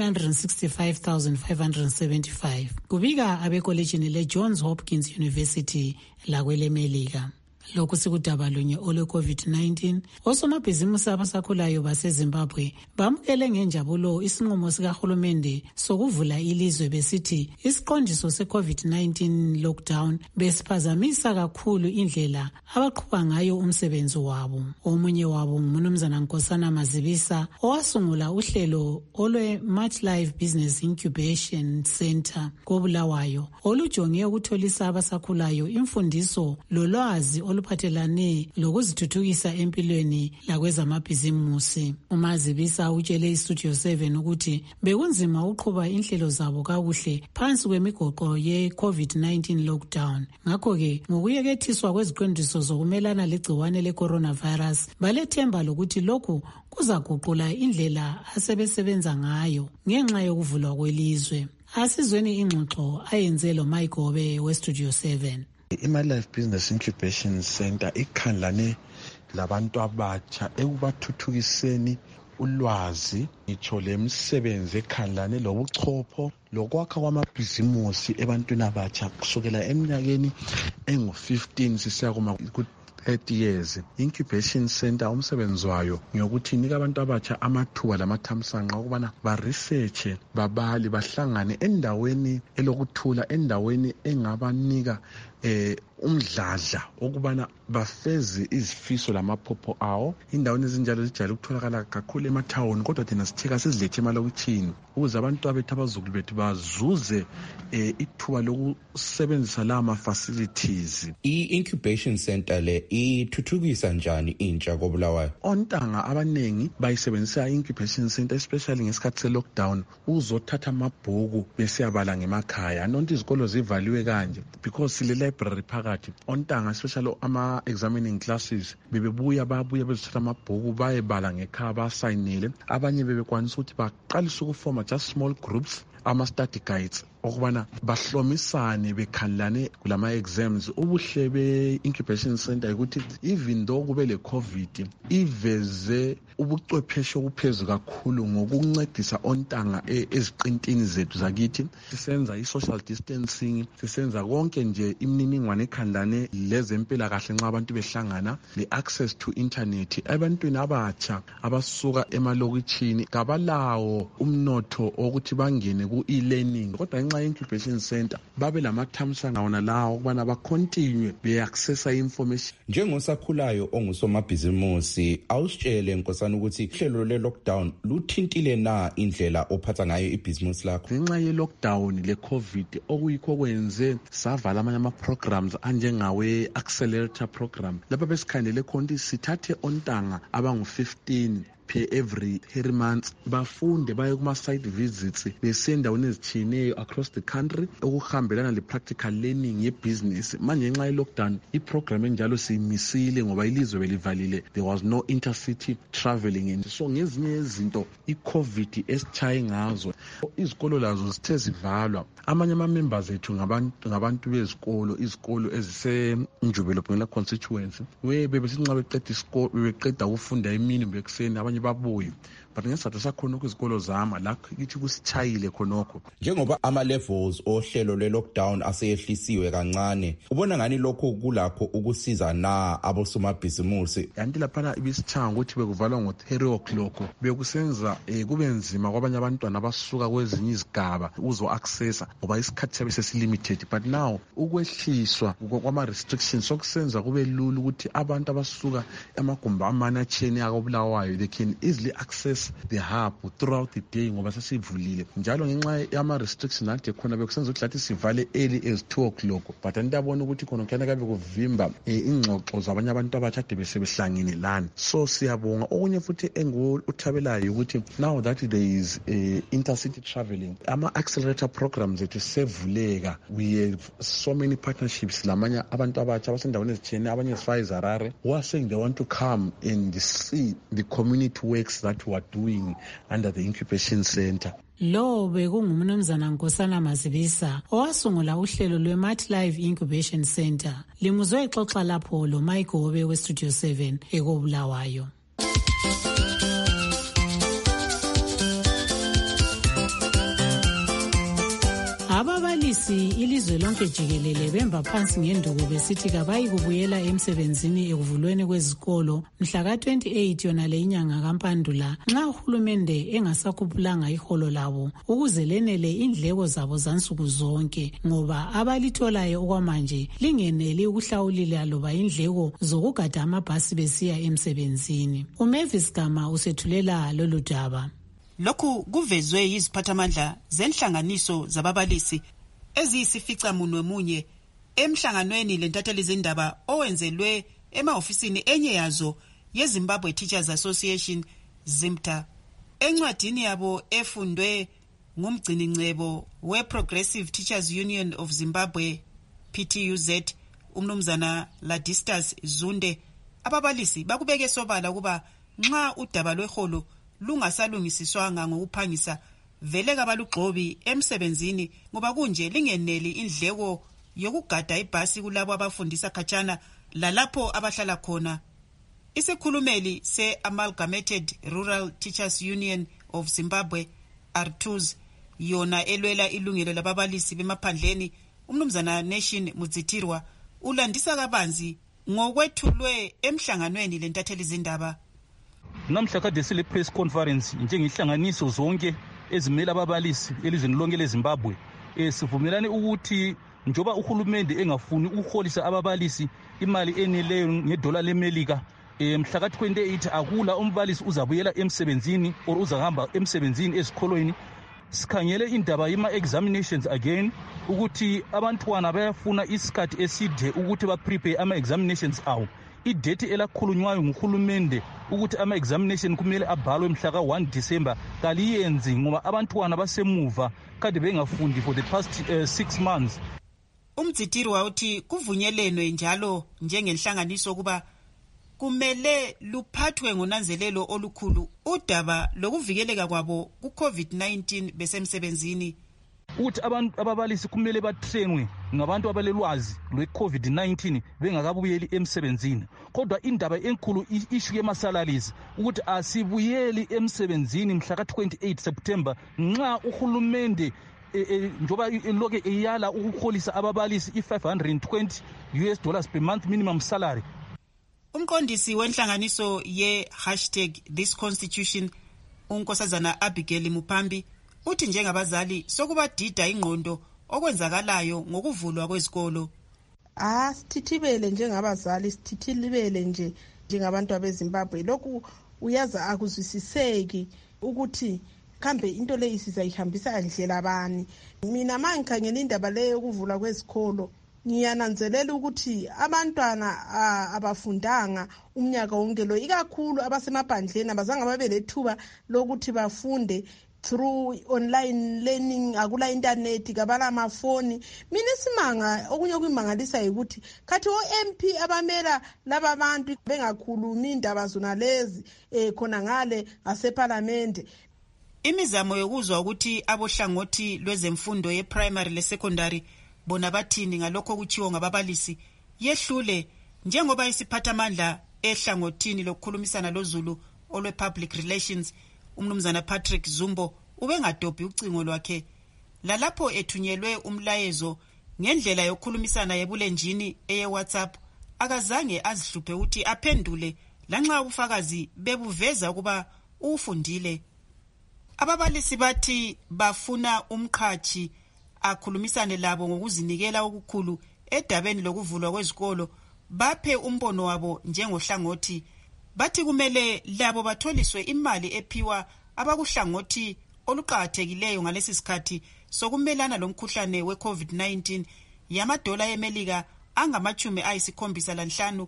965,575. Kubika abekolejini le-Johns Hopkins University lakwelemelika. Lokhu sikudaba lunye olwe-COVID-19. Osomabhizimusi abasakhulayo baseZimbabwe bamukele ngenjabulo isinqumo sikahulumende sokuvula ilizwe besithi isiqondiso se-COVID-19 lockdown besiphazamisa kakhulu indlela abaqhuba ngayo umsebenzi wabo. Omunye wabo nguMnumzana Nkosana Mazibisa owasungula uhlelo olwe-Much Life Business Incubation Center koBulawayo olujonge ukutholisa abasakhulayo imfundiso lolwazi oluphathelane lokuzithuthukisa empilweni lakwezamabhizimusi. uMazibisa utshele iStudio 7 ukuthi bekunzima uqhuba inhlelo zabo kakuhle phansi kwemigoqo ye-COVID-19 lockdown. Ngakho-ke ngokuyekethiswa kweziqondiso zokumelana legciwane le-coronavirus balethemba lokuthi lokhu kuzaguqula indlela asebesebenza ngayo ngenxa yokuvulwa kwelizwe. Asizweni ingxoxo ayenze lo Mayigobe weStudio 7. I-My Life Business Incubation Center ikhangelane labantu abatsha ekubathuthukiseni ulwazi ngitsho lemisebenzi ekhangelane lobuchopho lokwakha kwamabhizimusi ebantwini abatsha kusukela eminyakeni engu-15 sisiya ku-30 years. Incubation Center umsebenzi wayo ngokuthi inika abantu abatsha amathuba lamathamsanqa ukubana baresearche, babali, bahlangane endaweni elokuthula, endaweni engabanika umdladla ukubana bafeze izifiso lamaphupho awo. Indaweni ezinjalo zijayele ukutholakala kakhulu emathawuni, kodwa thina sitheka sizilethe emalokitshini ukuze abantu abethu abazukulu bethu bazuze ithuba lokusebenzisa la ma-facilities. I-incubation center le ithuthukisa njani intsha koBulawayo? Ontanga abanengi bayisebenzisa i-incubation center especially ngesikhathi se-lockdown uzothatha amabhuku besiyabala ngemakhaya. Nonto izikolo zivaliwe kanje because sile library phakathi. Ontanga especially ama-examining classes babuya bezothatha amabhuku bayebala ngekhaya basayinile. Abanye bebekwanisa ukuthi baqalise ukufoma just small groups, ama-study guides, okubana bahlomisane bekhangelane kulama exams. Ubuhle be-incubation center ukuthi even though kube le COVID iveze ubuchwepheshe obuphezulu kakhulu ngokuncedisa ontanga eziqintini zethu zakithi. Sisenza i-social distancing, sisenza konke nje imininingwane ekhangelane lezempilakahle nxa abantu behlangana, le-access to internet. Abantwini abatsha abasuka emalokitshini kabalawo umnotho ukuthi bangene ku-e-learning, kodwa ngenxa ye-incubation center babe lamathamsanqa wona lawo ukubana bacontinue be-accessa information. Njengosakhulayo ongusomabhizimusi, awusitshele nkosana ukuthi uhlelo le-lockdown luthintile na indlela ophatha ngayo ibhizimusi lakho? Ngenxa ye-lockdown le-COVID okuyikho kwenze savala amanye ama-programs anjengawe-accelerator program lapha besikhandele khona sithathe ontanga abangu-15 per every 3 months bafunde baye kuma-site visits besendaweni ezitshiyeneyo across the country okuhambelana le-practical learning ye-business. Manje ngenxa ye-lockdown iprogram enjalo siyimisile ngoba ilizwe belivalile, there was no intercity traveling, and so ngezinye izinto i-COVID esitshaye ngazo izikolo lazo zithe zivalwa. Amanye ama-members ethu ngabantu bezikolo, izikolo ezisenjubelo Bhungela constituency bebesinxa beqeda isikolo bebeqeda ukufunda emini bekuseni abanye babuye, but ngesizathu sakhona izikolo zama lakho kithi kusitshayile khonokho. Njengoba ama-levels ohlelo lwe-lockdown aseyehlisiwe kancane, ubona ngani lokho kulakho ukusiza na abosomabhizimusi? Yanti laphana ibisithanga ukuthi bekuvalwa ngo-3 o'clock bekusenza kube nzima kwabanye abantwana abasuka kwezinye izigaba uzo-accessa ngoba isikhathi sabe sesilimited, but now ukwehliswa kwama-restrictions sokusenza kube lula ukuthi abantu abasuka amagumbi amane atshiyene akoBulawayo they can easily access the hub throughout the day ngoba sesivulile. Njalo ngenxa yama-restriction ade khona bekusenza ukuthi lathi sivale early as 2 o'clock, but andabona ukuthi khona kuyana kabe kuvimba ingxoxo zabanye abantu abathade besebehlangene lana. So siyabonga. Okunye futhi enguthabelayo ukuthi now that there is intercity traveling, ama-accelerator programs ethu sevuleka. We have so many partnerships lamanye abantu abatsha abasendaweni ezithiyene, abanye ezifana eZarare who are saying they want to come and see the community works that we are doing under the incubation center. Lo bekungumnumzana Nkosana Mazibisa owasungula uhlelo lwe-MatLive Incubation Center. Limuzwe ixoxa lapho lo Mike Gobe we-Studio 7 ekoBulawayo. Ababalisi ilizwe lonke jikelele bemba phansi ngenduku besithi kabayi kubuyela emsebenzini ekuvulweni kwezikolo mhla ka-28 yona le inyanga kaMpandula nxa uhulumende engasakhuphulanga iholo labo ukuze lenele indleko zabo zansuku zonke, ngoba abalitholayo okwamanje lingeneli ukuhlawulila loba indleko zokugada amabhasi besiya emsebenzini. uMavis Gama usethulela lolu daba. Lokhu kuvezwe yiziphathamandla zenhlanganiso zababalisi eziyisificamunwemunye emhlanganweni lentatheli zindaba owenzelwe ema-ofisini enye yazo yeZimbabwe Teachers Association ZIMTA. Encwadini yabo efundwe ngumgcinincebo we-Progressive Teachers Union of Zimbabwe PTUZ umnumzana Ladistas Zunde, ababalisi bakubeke sobala kuba nxa udaba lweholo lungasalungisiswanga ngokuphangisa vele kabalugxobi emsebenzini ngoba kunje lingeneli indleko yokugada ibhasi kulabo abafundisa khatshana lalapho abahlala khona. Isikhulumeli se-Amalgamated Rural Teachers Union of Zimbabwe R2s yona elwela ilungelo lababalisi bemaphandleni umnumzana Nation Mudzitirwa ulandisa kabanzi ngokwethulwe emhlanganweni lentatheli zindaba. Namhla kade sile press conference njengehlanganiso zonke ezimela ababalisi elizweni lonke leZimbabwe sivumelane ukuthi njoba uhulumende engafuni ukuholisa ababalisi imali eneleyo ngedola leMelika mhla ka-28 akula umbalisi uzabuyela emsebenzini or uzahamba emsebenzini ezikolweni sikhangele indaba yama-examinations again ukuthi abantwana bayafuna isikhathi eside ukuthi baprepare ama-examinations awo. Idate elakhulunywayo nguhulumende ukuthi ama-examination kumele abhalwe mhla ka-1 December kaliyenzi ngoba abantwana basemuva kade bengafundi for the past 6 months. Umdzitiri wawuthi kuvunyelwenwe njalo njengenhlanganiso ukuba kumele luphathwe ngonanzelelo olukhulu udaba lokuvikeleka kwabo ku-COVID-19 besemsebenzini. Ukuthi ababalisi kumele batrainwe ngabantu abalelwazi lwe-COVID-19 bengakabuyeli emsebenzini. Kodwa indaba enkulu issue yema-salaries ukuthi asibuyeli emsebenzini mhla ka-28 September nxa uhulumende njoba loke eyala ukuholisa ababalisi $520 per month minimum salary. Umqondisi wenhlanganiso ye#ThisConstitution unkosazana Abigail Mupambi uthi njengabazali sokubadida ingqondo okwenzakalayo ngokuvulwa kwezikolo. Sithithibele njengabazali, sithithibele njengabantu abeZimbabwe. Lokhu uyaza akuzwisiseki ukuthi kambe into leyi sizayihambisa ndlela bani. Mina mangikhangela indaba leyo yokuvulwa kwezikolo ngiyananzelela ukuthi abantwana abafundanga umnyaka wonke lo, ikakhulu abasemaphandleni abazange babe lethuba lokuthi bafunde through online learning, akula internet, kabala amafoni. Mina isimanga okunye okuyimangalisa ukuthi khathi o-MP abamela laba bantu bengakhulumi indaba zona lezi khona ngale ngaseParliament. Imizamo yokuzwa ukuthi abohlangothi lwezemfundo ye-primary le-secondary bona bathini ngalokho kuchiwo ngababalisi yehlule njengoba isiphathamandla ehlangothini lokukhulumisana loZulu olwe-public relations umnumzana Patrick Zumbo ubengadobhi ucingo lwakhe lalapho ethunyelwe umlayezo ngendlela yokukhulumisana yebulenjini eye-WhatsApp akazange azihluphe ukuthi aphendule lanxa ubufakazi bebuveza ukuba ufundile. Ababalisi bathi bafuna umqhathi akhulumisane labo ngokuzinikela okukhulu edabeni lokuvulwa kwezikolo baphe umbono wabo njengohlangothi. Bathi kumele labo batholiswe imali ephiwa abakuhlangothi oluqhakathekileyo ngalesi sikhathi sokumelana lomkhuhlane we-COVID-19 yamadola eMelika angama-75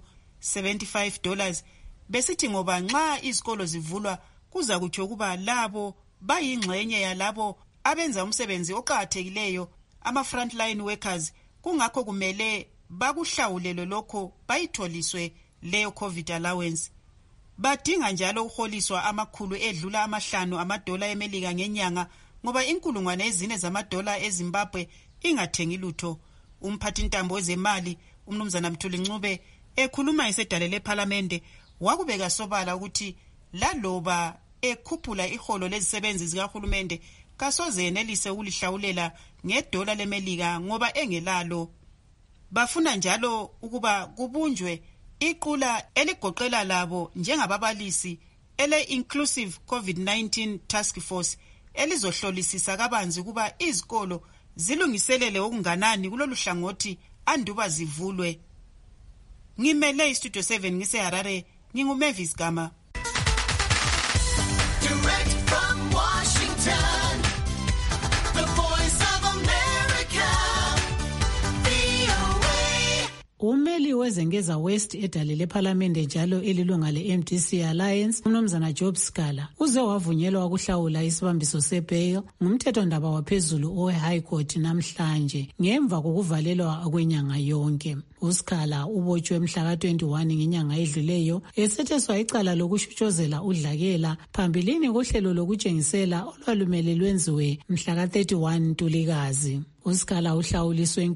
$75 besithi ngoba nxa izikolo zivulwa kuza kuthi ukuba labo bayingxenye yalabo abenza umsebenzi oqhakathekileyo ama-frontline workers kungakho kumele bakuhlawulelwe lokho bayitholiswe leyo COVID allowance. Badinga njalo uholiswa amakhulu edlula $5 eMelika ngenyanga ngoba $4,000 eZimbabwe ingathengi lutho. Umphathintambo wezemali umnumzana Mthuli Ncube ekhuluma esedale leParliament wakubeka sobala ukuthi laloba ekhuphula iholo lezisebenzi zikahulumende kasoze yenelise ukulihlawulela $1 leMelika ngoba engelalo. Bafuna njalo ukuba kubunjwe iqula eligoqela labo njengababalisi ele-Inclusive COVID-19 Task Force elizohlolisisa kabanzi kuba izikolo zilungiselele okunganani kulolu hlangothi anduba zivulwe. Ngimele iStudio 7 ngiseHarare, nginguMavis Gama. Direct from Washington, the Voice of America, VOA. Umeli wezengeza West edale leParliament njalo elilunga le-MDC Alliance umnumzana Job Scala uze wavunyelwa ukuhlawula isibambiso sebail ngumthethondaba waphezulu owe-High Court namhlanje ngemva kokuvalelwa kwenyanga yonke. uScala ubotshwe mhla ka-21 ngenyanga edluleyo esetheswa icala lokushutshozela udlakela phambilini kohlelo lokutshengisela olwalumele lwenziwe mhla ka-31 Ntulikazi. uScala uhlawuliswe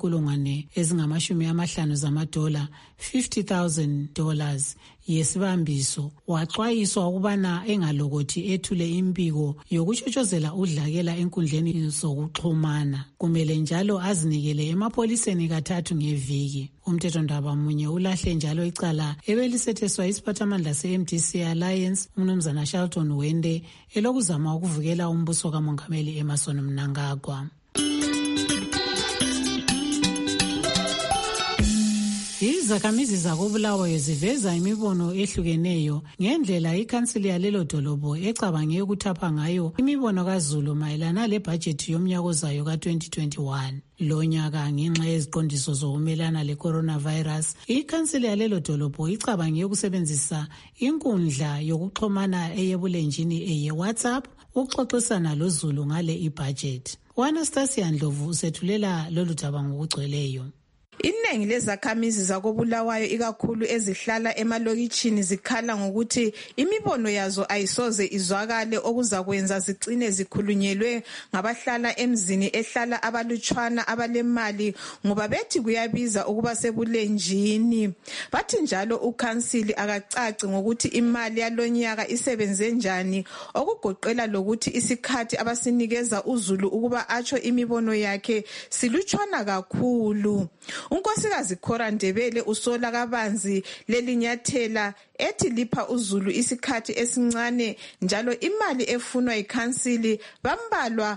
$50,000 $50,000 yesibambiso waxwayiswa ukubana engalokothi ethule imbiko yokushotshozela udlakela enkundleni zokuxhumana. Kumele njalo azinikele emapholiseni kathathu ngeviki. Umthethondaba munye ulahle njalo icala ebelisetheswa isiphathamandla se-MDC Alliance umnumzana Shelton Wende elokuzama ukuvukela umbuso kamongameli Emmerson Mnangagwa. Izakhamizi zakoBulawayo ziveza imibono ehlukeneyo ngendlela ikhansili yalelo dolobho ecabange ukuthapha ngayo imibono kaZulu mayelana lebhajethi yomnyaka ozayo ka-2021. Lo nyaka ngenxa yeziqondiso zokumelana le-coronavirus, ikhansili yalelo dolobho icabange ukusebenzisa inkundla yokuxhumana eyebulenjini eye-WhatsApp ukuxoxisana loZulu ngale ibhajethi. U-Anastasia Ndlovu usethulela lolu daba ngokugcweleyo. Iningi lezakhamizi zakoBulawayo ikakhulu ezihlala emalokitshini zikhala ngokuthi imibono yazo ayisoze izwakale okuzakwenza zigcine zikhulunyelwe ngabahlala emzini ehlala abalutshwana abalemali ngoba bethi kuyabiza ukuba sebulenjini. Bathi njalo ukhansili akacaci ngokuthi imali yalonyaka isebenze njani okugoqela lokuthi isikhathi abasinikeza uZulu ukuba atsho imibono yakhe silutshwana kakhulu. Unkosikazi Khora Ndebele usola kabanzi lelinyathela ethi lipha uZulu isikhathi esincane njalo imali efunwa ikhansili bambalwa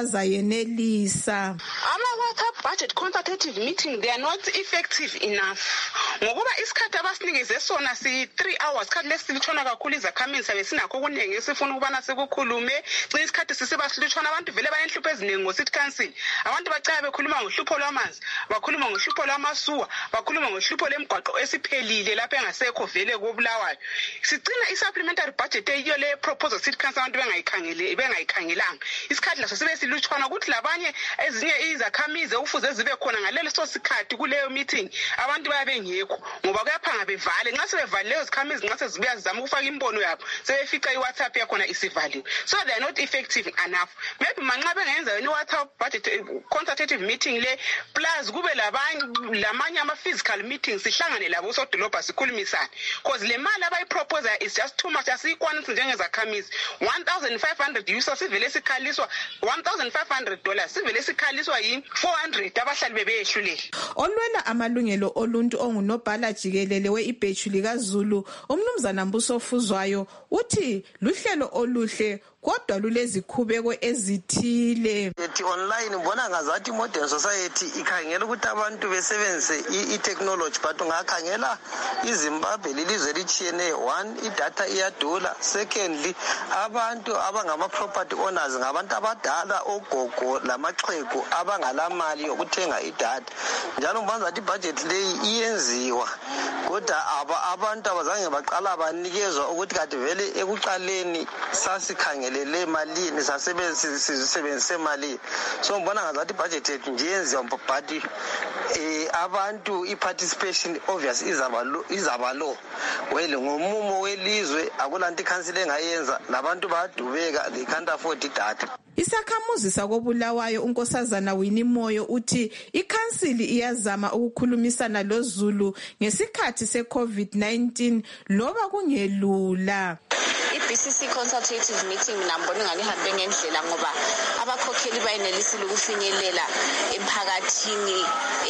abazayenelisa. Ama-WhatsApp budget consultative meeting, they are not effective enough. Ngokuba isikhathi abasinikeze sona si-3 hours, isikhathi lesilutshwana kakhulu izakhamizi sabe sinakho okuningi esifuna ukubana sikukhulume. Xa isikhathi sisiba silutshwana abantu vele bayenhlupho eziningi ngosithi council. Abantu bacala bekhuluma ngohlupho lwamanzi, bakhuluma ngohlupho lwamasuwa, bakhuluma ngohlupho lemigwaqo esiphelile lapho engasekho vele koBulawayo. Sigcina i-supplementary budget eyiyo le proposal city council abantu bengayikhangelanga. Isikhathi laso sibe silutshwana ukuthi labanye ezinye izakhamizi okufuze zibe khona ngalelo sikhathi kuleyo meeting abantu bayabengekho ngoba kuyaphanga bevale. Nxa sebevale leyo zikhamizi nxa sezibuya zizama ukufaka imbono yabo sebefica iWhatsApp yakhona isivaliwe. So they are not effective enough. Maybe manxa bengenza i-WhatsApp budget consultative meeting le plus kube lamanye ama-physical meetings sihlangane labo usodolobha sikhulumisane because le mali abayipropose is just too much. Asiyikwanisi njengezakhamizi 1,500 users sivele sikhaliswa $1,500 sivele sikhaliswa yi-400 abahlali bebeyehluleli. Olwela amalungelo oluntu ongunobhala jikelele we-ibhethu likaZulu umnumzana Mbuso Fuzwayo uthi luhlelo oluhle kodwa lulezikhubeko ezithile. Ethi online mbona ngazathi modern society ikhangela ukuthi abantu besebenzise i-technology but ungakhangela iZimbabwe lilizwe elitshiyeneyo. One, idatha iyadula. Secondly, abantu abangama-property owners ngabantu abadala ogogo lamaxhegu abangalamali yokuthenga idatha. Njalo mbona ngathi ibudget leyi iyenziwa kodwa abantu abazange baqala banikezwa ukuthi kade vele ekuqaleni sasikhangelele malini sasebenzise malini. So mbona ngazathi ibudget yethu nje yenziwa but abantu i-participation obvious izaba low. Well ngomumo welizwe akulanto ikhansili engayenza labantu bayadubeka they can't afford idatha. Isakhamuzi sakoBulawayo unkosazana Winnie Moyo uthi ikhansili iyazama ukukhulumisana loZulu ngesikhathi se-COVID-19 loba kungelula. I-BCC consultative meeting mina ngibona ngani ihambe ngendlela ngoba abakhokheli bayenelisile ukufinyelela emphakathini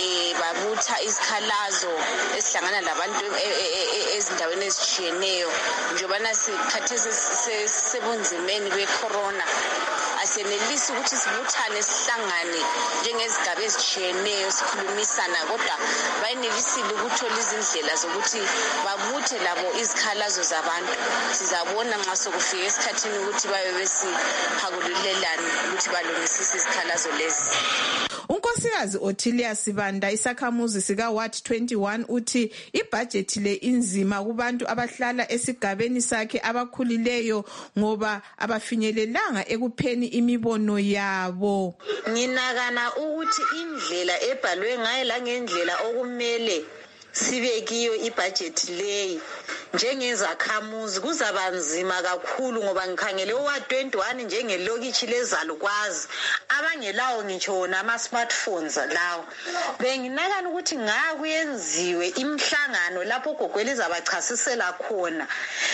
babutha izikhalazo esihlangana labantu ezindaweni ezitshiyeneyo njengoba nasikhathesi sebunzimeni be-corona. Asenelisi ukuthi sibuthane sihlangane njengezigaba ezitshiyeneyo sikhulumisana kodwa bayenelisile ukuthola izindlela zokuthi babuthe labo izikhalazo zabantu. Sizabona nxa sokufika esikhathini ukuthi babe besiphakululelane ukuthi balungisise izikhalazo lezi. Unkosikazi Othilia Sibanda isakhamuzi sika Ward 21 uthi ibudget le inzima kubantu abahlala esigabeni sakhe abakhulileyo ngoba abafinyelelanga ekupheni imibono yabo. Nginakana ukuthi indlela ebhalwe ngayo la ngendlela okumele sibekiyo ibudget leyi njengezakhamuzi kuzaba nzima kakhulu ngoba ngikhangele uwa-21 njengelokitshi lezalukwazi abangelawo ngitsho nama-smartphones lawo. Benginakana ukuthi ngakuyenziwe imihlangano lapho ugogweli izabachasisela khona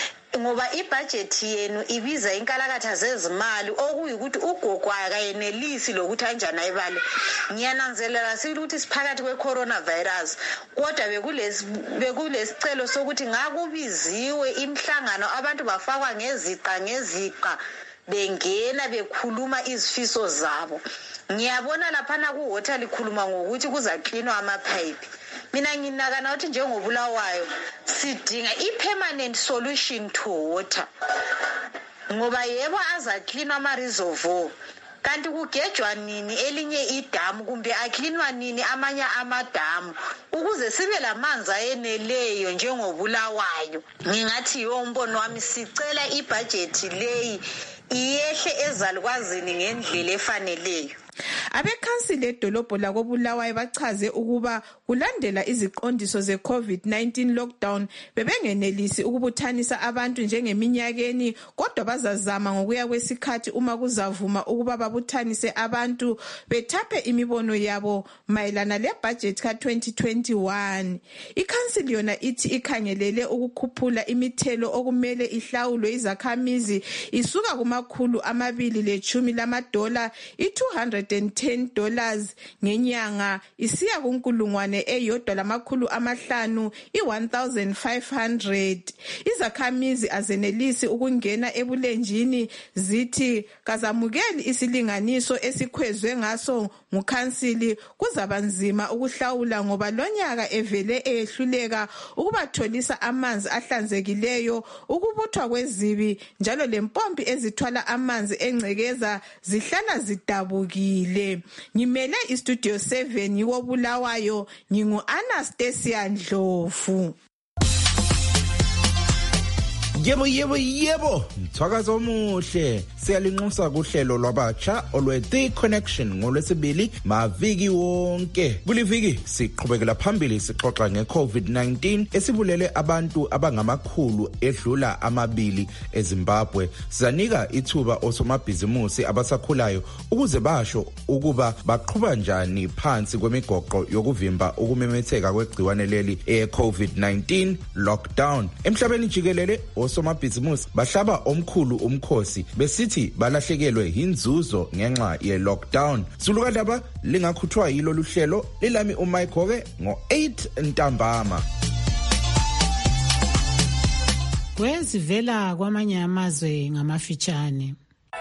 ngoba ibudget yenu ibiza inkalakatha zezimali okuyikuthi ugogo akayenelisi lokuthi anjani ayibale. Ngiyananzelela ukuthi siphakathi kwe-coronavirus kodwa bekulesicelo sokuthi ngakubiziwe imihlangano abantu bafakwa ngeziqa bengena bekhuluma izifiso zabo. Ngiyabona laphana kuwater likhuluma ngokuthi kuzaklinwa amapipe. mina nginakana ukuthi njengobulawayo sidinga i-permanent solution to water ngoba yebo azaklinwa ama-reservoir kanti kugejwa nini elinye idamu kumbe aklinwa nini amanye amadamu ukuze sibe lamanzi ayeneleyo njengobulawayo. Ngingathi yombono wami sicela ibhajethi leyi iyehle ezalukwazini ngendlela efaneleyo. Abekhansili edolobho lakobulawayo bachaze ukuba kulandela iziqondiso ze-COVID-19 lockdown bebengenelisi ukubuthanisa abantu njengeminyakeni, kodwa bazazama ngokuya kwesikhathi uma kuzavuma ukuba babuthanise abantu bethaphe imibono yabo mayelana lebhajethi ka-2021. Ikhansili yona ithi ikhangelele ukukhuphula imithelo okumele ihlawulwe izakhamizi isuka $210 $210 ngenyanga isiya kunkulungwane $1,500 $1,500. Izakhamizi azenelisi ukungena ebulenjini zithi kazamukeli isilinganiso esikhwezwe ngaso ngukhansili kuzabanzima ukuhlawula ngoba lonyaka evele eyehluleka ukubatholisa amanzi ahlanzekileyo, ukubuthwa kwezibi njalo lempompi ezithwala amanzi engcekeza zihlala zidabukile. Ngimele istudio 7 yikobulawayo, ngingu-Anastasia Ndlovu. Yebo, mthwakazo omuhle. Siyalinxusa kuhlelo lwabatsha olwe-The Connection ngolwesibili maviki wonke. Kuliviki siqhubekela phambili sixoxa nge-COVID-19 esibulele abantu abangamakhulu edlula 2 eZimbabwe. Sizanika ithuba osomabhizimusi abasakhulayo ukuze basho ukuba baqhuba njani phansi kwemigoqo yokuvimba ukumemetheka kwegciwane leli e-COVID-19 lockdown. Emhlabeni jikelele osomabhizimusi bahlaba omkhulu umkhosi besithi balahlekelwe inzuzo ngenxa ye-lockdown. Zulukadaba lingakhuthwa yilo luhlelo lilami uMike ngo-8 ntambama. Kwezivela kwamanye amazwe ngamafitshane.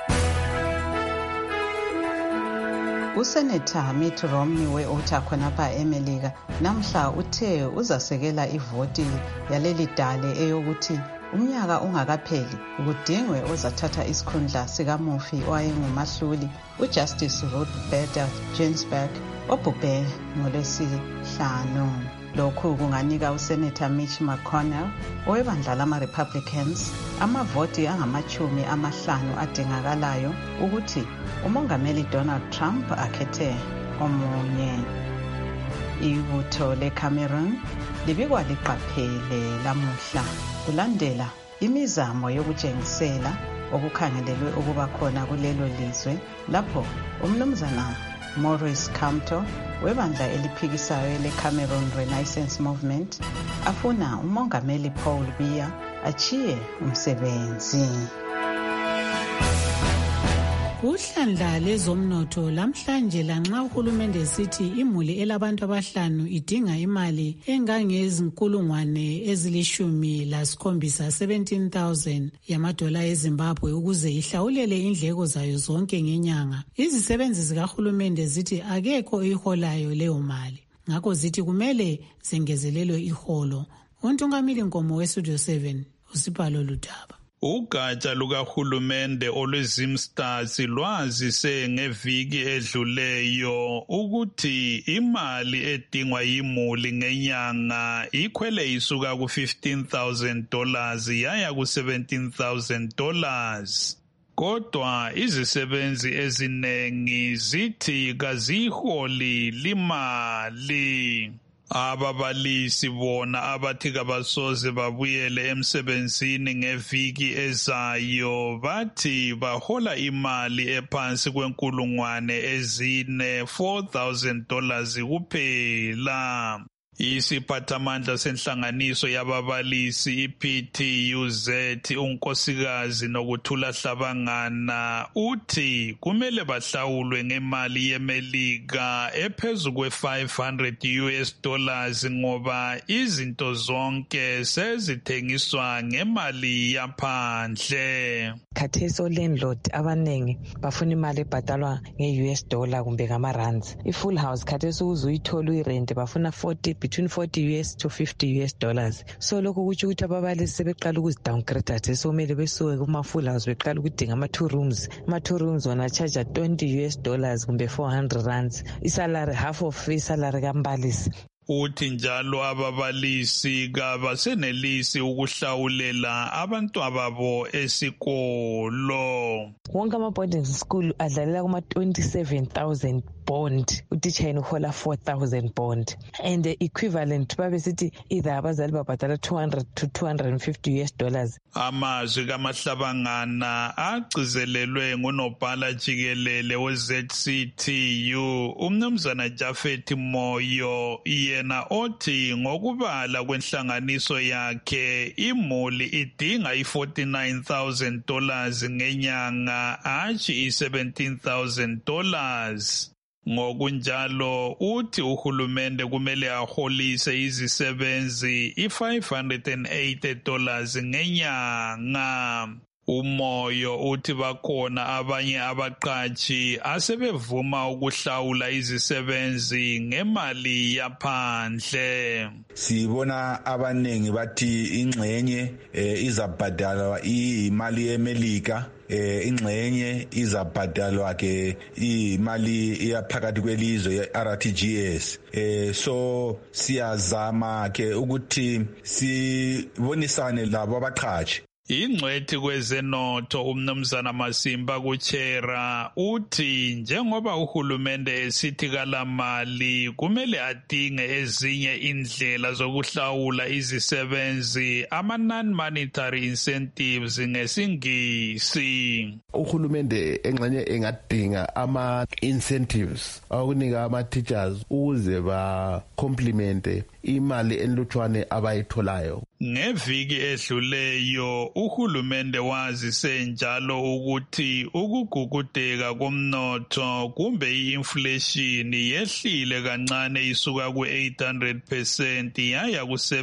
Usenator Mitt Romney we-Utah khonapha eMelika namhla uthe uzasekela ivoti yaleli dale eyokuthi umnyaka ungakapheli kudingwe ozathatha isikhundla sikamufi owayengumahluli uJustice Ruth Bader Ginsburg obhubhe ngoLwesihlanu. Lokhu kunganika uSenator Mitch McConnell owebandla lama-Republicans amavoti angama-50 adingakalayo ukuthi umongameli Donald Trump akhethe omunye. Ibutho leCameroon libikwa liqaphele lamuhla kulandela imizamo yokutshengisela okukhangelelwe ukuba khona kulelo lizwe lapho umnumzana Maurice Kamto webandla eliphikisayo leCameroon Renaissance Movement afuna umongameli Paul Biya achiye umsebenzi. Uhlandla lezomnotho lamhlanje lanxa uhulumende sithi imuli elabantu abahlanu idinga imali engangezinkulungwane ezili-17,000 yamadola eZimbabwe ukuze ihlawulele indleko zayo zonke ngenyanga. Izisebenzi zikahulumende zithi akekho iholayo leyo mali, ngakho zithi kumele zengezelelwe iholo. Untungamili Nkomo weStudio 7 uSipalo Lutaba. Ugatsha lukahulumende olwezimstars lwazise ngeviki edluleyo ukuthi imali edingwa yimuli ngenyanga ikhwele isuka ku$15,000 yaya ku$17,000. Kodwa izisebenzi ezinengi zithi kaziholi limali. Ababalisi bona abathi kabasoze babuyele emsebenzini ngeviki ezayo bathi bahola imali ephansi $4,000 kuphela. Isiphathamandla senhlanganiso yababalisi iPTUZ unkosikazi Nokuthula Hlabangana uthi kumele bahlawulwe ngemali yeMelika ephezulu $500 ngoba izinto zonke sezithengiswa ngemali yaphandle. Khathesi landlord abanengi bafuna imali ebhadalwa nge-US dollar kumbe ngama-rands. I-full house khathesi uzuyithola irent bafuna $40 between 40 US to 50 US dollars. So lokho kutsho ukuthi ababalisi sebeqala ukuzidowngrade sekumele besuke kuma-full house beqala ukudinga ama-2 rooms. Ama-2 rooms wona charge 20 US dollars kumbe 400 rands. Isalary half of isalary kambalisi. Uthi njalo ababalisi kabasenelisi ukuhlawulela abantwababo esikolo. Wonke ama-boarding school adlalela kuma-27,000 bond. Utitsha yena uhola 4,000 bond. And the equivalent babe sithi either abazali babhadala 200 to 250 US dollars. Amazwi kaMahlabangana agcizelelwe ngunobhala jikelele we-ZCTU umnumzana Jafet Moyo yena othi ngokubala kwenhlanganiso yakhe imuli idinga $49,000 ngenyanga hatshi $17,000. Ngokunjalo uthi uhulumende kumele aholise izisebenzi $580 ngenyanga. Umoyo uthi bakhona abanye abaqatshi asebevuma ukuhlawula izisebenzi ngemali yaphandle. Sibona abanengi bathi ingxenye izabhadalwa imali yeMelika, ingxenye izabhadalwa ke imali iyaphakathi kwelizwe ye-RTGS. So siyazama ke ukuthi sibonisane labo abaqhatshi. Ingcwethi kwezenotho umnumzana Masimba kuChera uthi njengoba uhulumende esithi kalamali kumele adinge ezinye indlela zokuhlawula izisebenzi ama-non-monetary incentives ngesingisi. Uhulumende engxenye engadinga ama-incentives akunika ama-teachers ukuze ba-complemente imali enlutshwane abayitholayo. Ngeviki edluleyo uhulumende wazise njalo ukuthi ukugugudeka komnotho kumbe i-inflation yehlile kancane isuka ku-800% yaya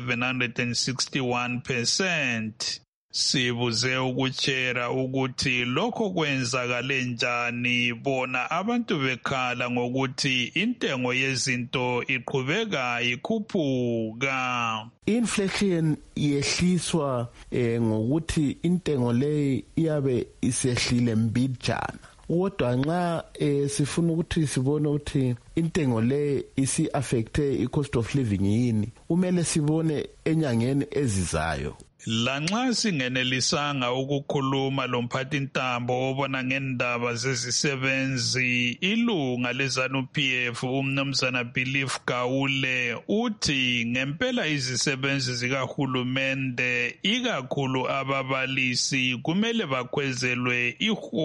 ku-761%. Sibuze ukuChera ukuthi lokho kwenzakale njani bona abantu bekhala ngokuthi intengo yezinto iqhubeka ikhuphuka. Inflation yehliswa ngokuthi intengo le iyabe isehlile mbijana. Kodwa nxa sifuna ukuthi sibone ukuthi intengo le isi affecte i-cost of living yini, kumele sibone enyangeni ezizayo. Lanxa singenelisanga ukukhuluma lomphathintambo obona ngendaba zezisebenzi ilunga leZANU-PF umnumzana Belief Gawule uthi ngempela izisebenzi zikahulumende ikakhulu ababalisi kumele bakhwezelwe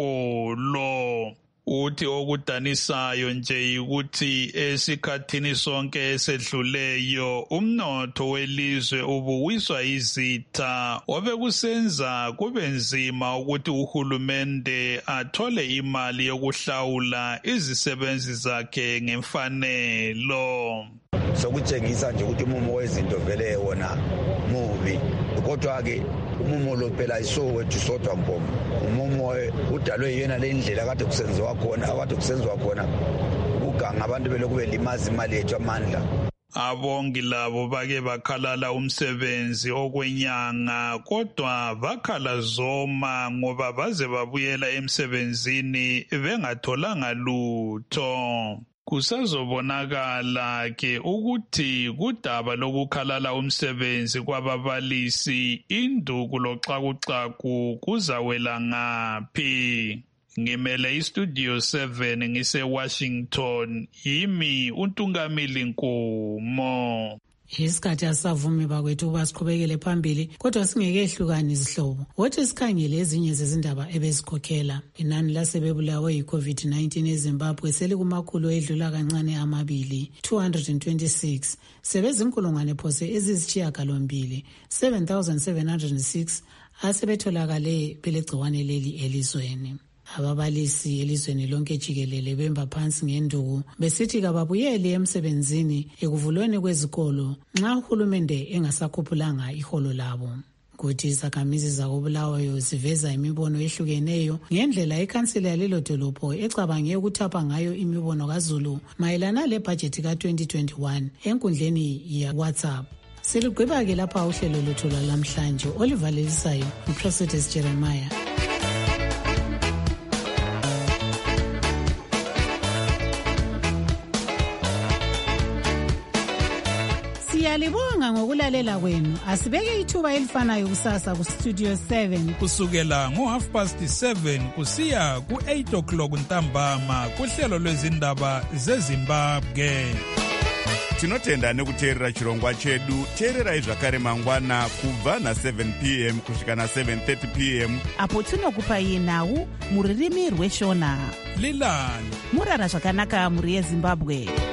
iholo. Uthi okudanisayo nje ukuthi esikhathini sonke esedluleyo umnotho welizwe ubuwiswa izitha obekusenza kube nzima ukuthi uhulumende athole imali yokuhlawula izisebenzi zakhe ngemfanelo. Sokutshengisa nje ukuthi umumo wezinto vele wona mubi, kodwa ke umumo lo phela ayisowethu sodwa mpomo. Umumo udalwe yena le ndlela kade kusenziwa khona ukuganga abantu belokhu belimaza imali yethu amandla. Abongi labo bake bakhalala umsebenzi okwenyanga kodwa bakhala zoma ngoba baze babuyela emsebenzini bengatholanga lutho. Kusazobonakala ke ukuthi kudaba lokukhalala umsebenzi kwababalisi induku loxakuxaku kuzawela ngaphi. Ngimele iStudio 7 ngise-Washington, yimi uNtungamili Nkomo. Isikhathi asavumi bakwethu ukuba siqhubekele phambili kodwa singekehlukani izihlobo. Wothi sikhangele ezinye zezindaba ebezikhokhela. Inani lasebebulawe yi-COVID-19 eZimbabwe selikumakhulu edlula kancane 226. Sebezinkulungwane phose eziyisishiyagalombili 7,706 asebetholakale belegciwane leli elizweni. Ababalisi elizweni lonke jikelele bemba phansi ngenduku besithi kababuyele emsebenzini ekuvulweni kwezikolo nxa uhulumende engasakhuphulanga iholo labo. kuthi izakhamizi zakoBulawayo ziveza imibono ehlukeneyo ngendlela ikhansila yalelo dolopho ecabange ukuthapha ngayo imibono kaZulu mayelana lebhajethi ka-2021 enkundleni ye-WhatsApp. Siligqiba-ke lapha uhlelo lwethu lwalamhlanje olivalelisayo uProfetes Jeremiah. Siyalibonga ngokulalela kwenu. Asibeke ithuba elifanayo kusasa kuStudio 7 kusukela ngo7:30 kusiya ku8 ntambama kuhlelo lwezindaba zeZimbabwe. Tinotenda nekuteerera chirongwa chedu. Teererai zvakare mangwana kubva na7 p.m. kusvika na7:30 p.m. apo tinokupai nhau muririmi rweshona. Lilani murara zvakanaka muri yeZimbabwe.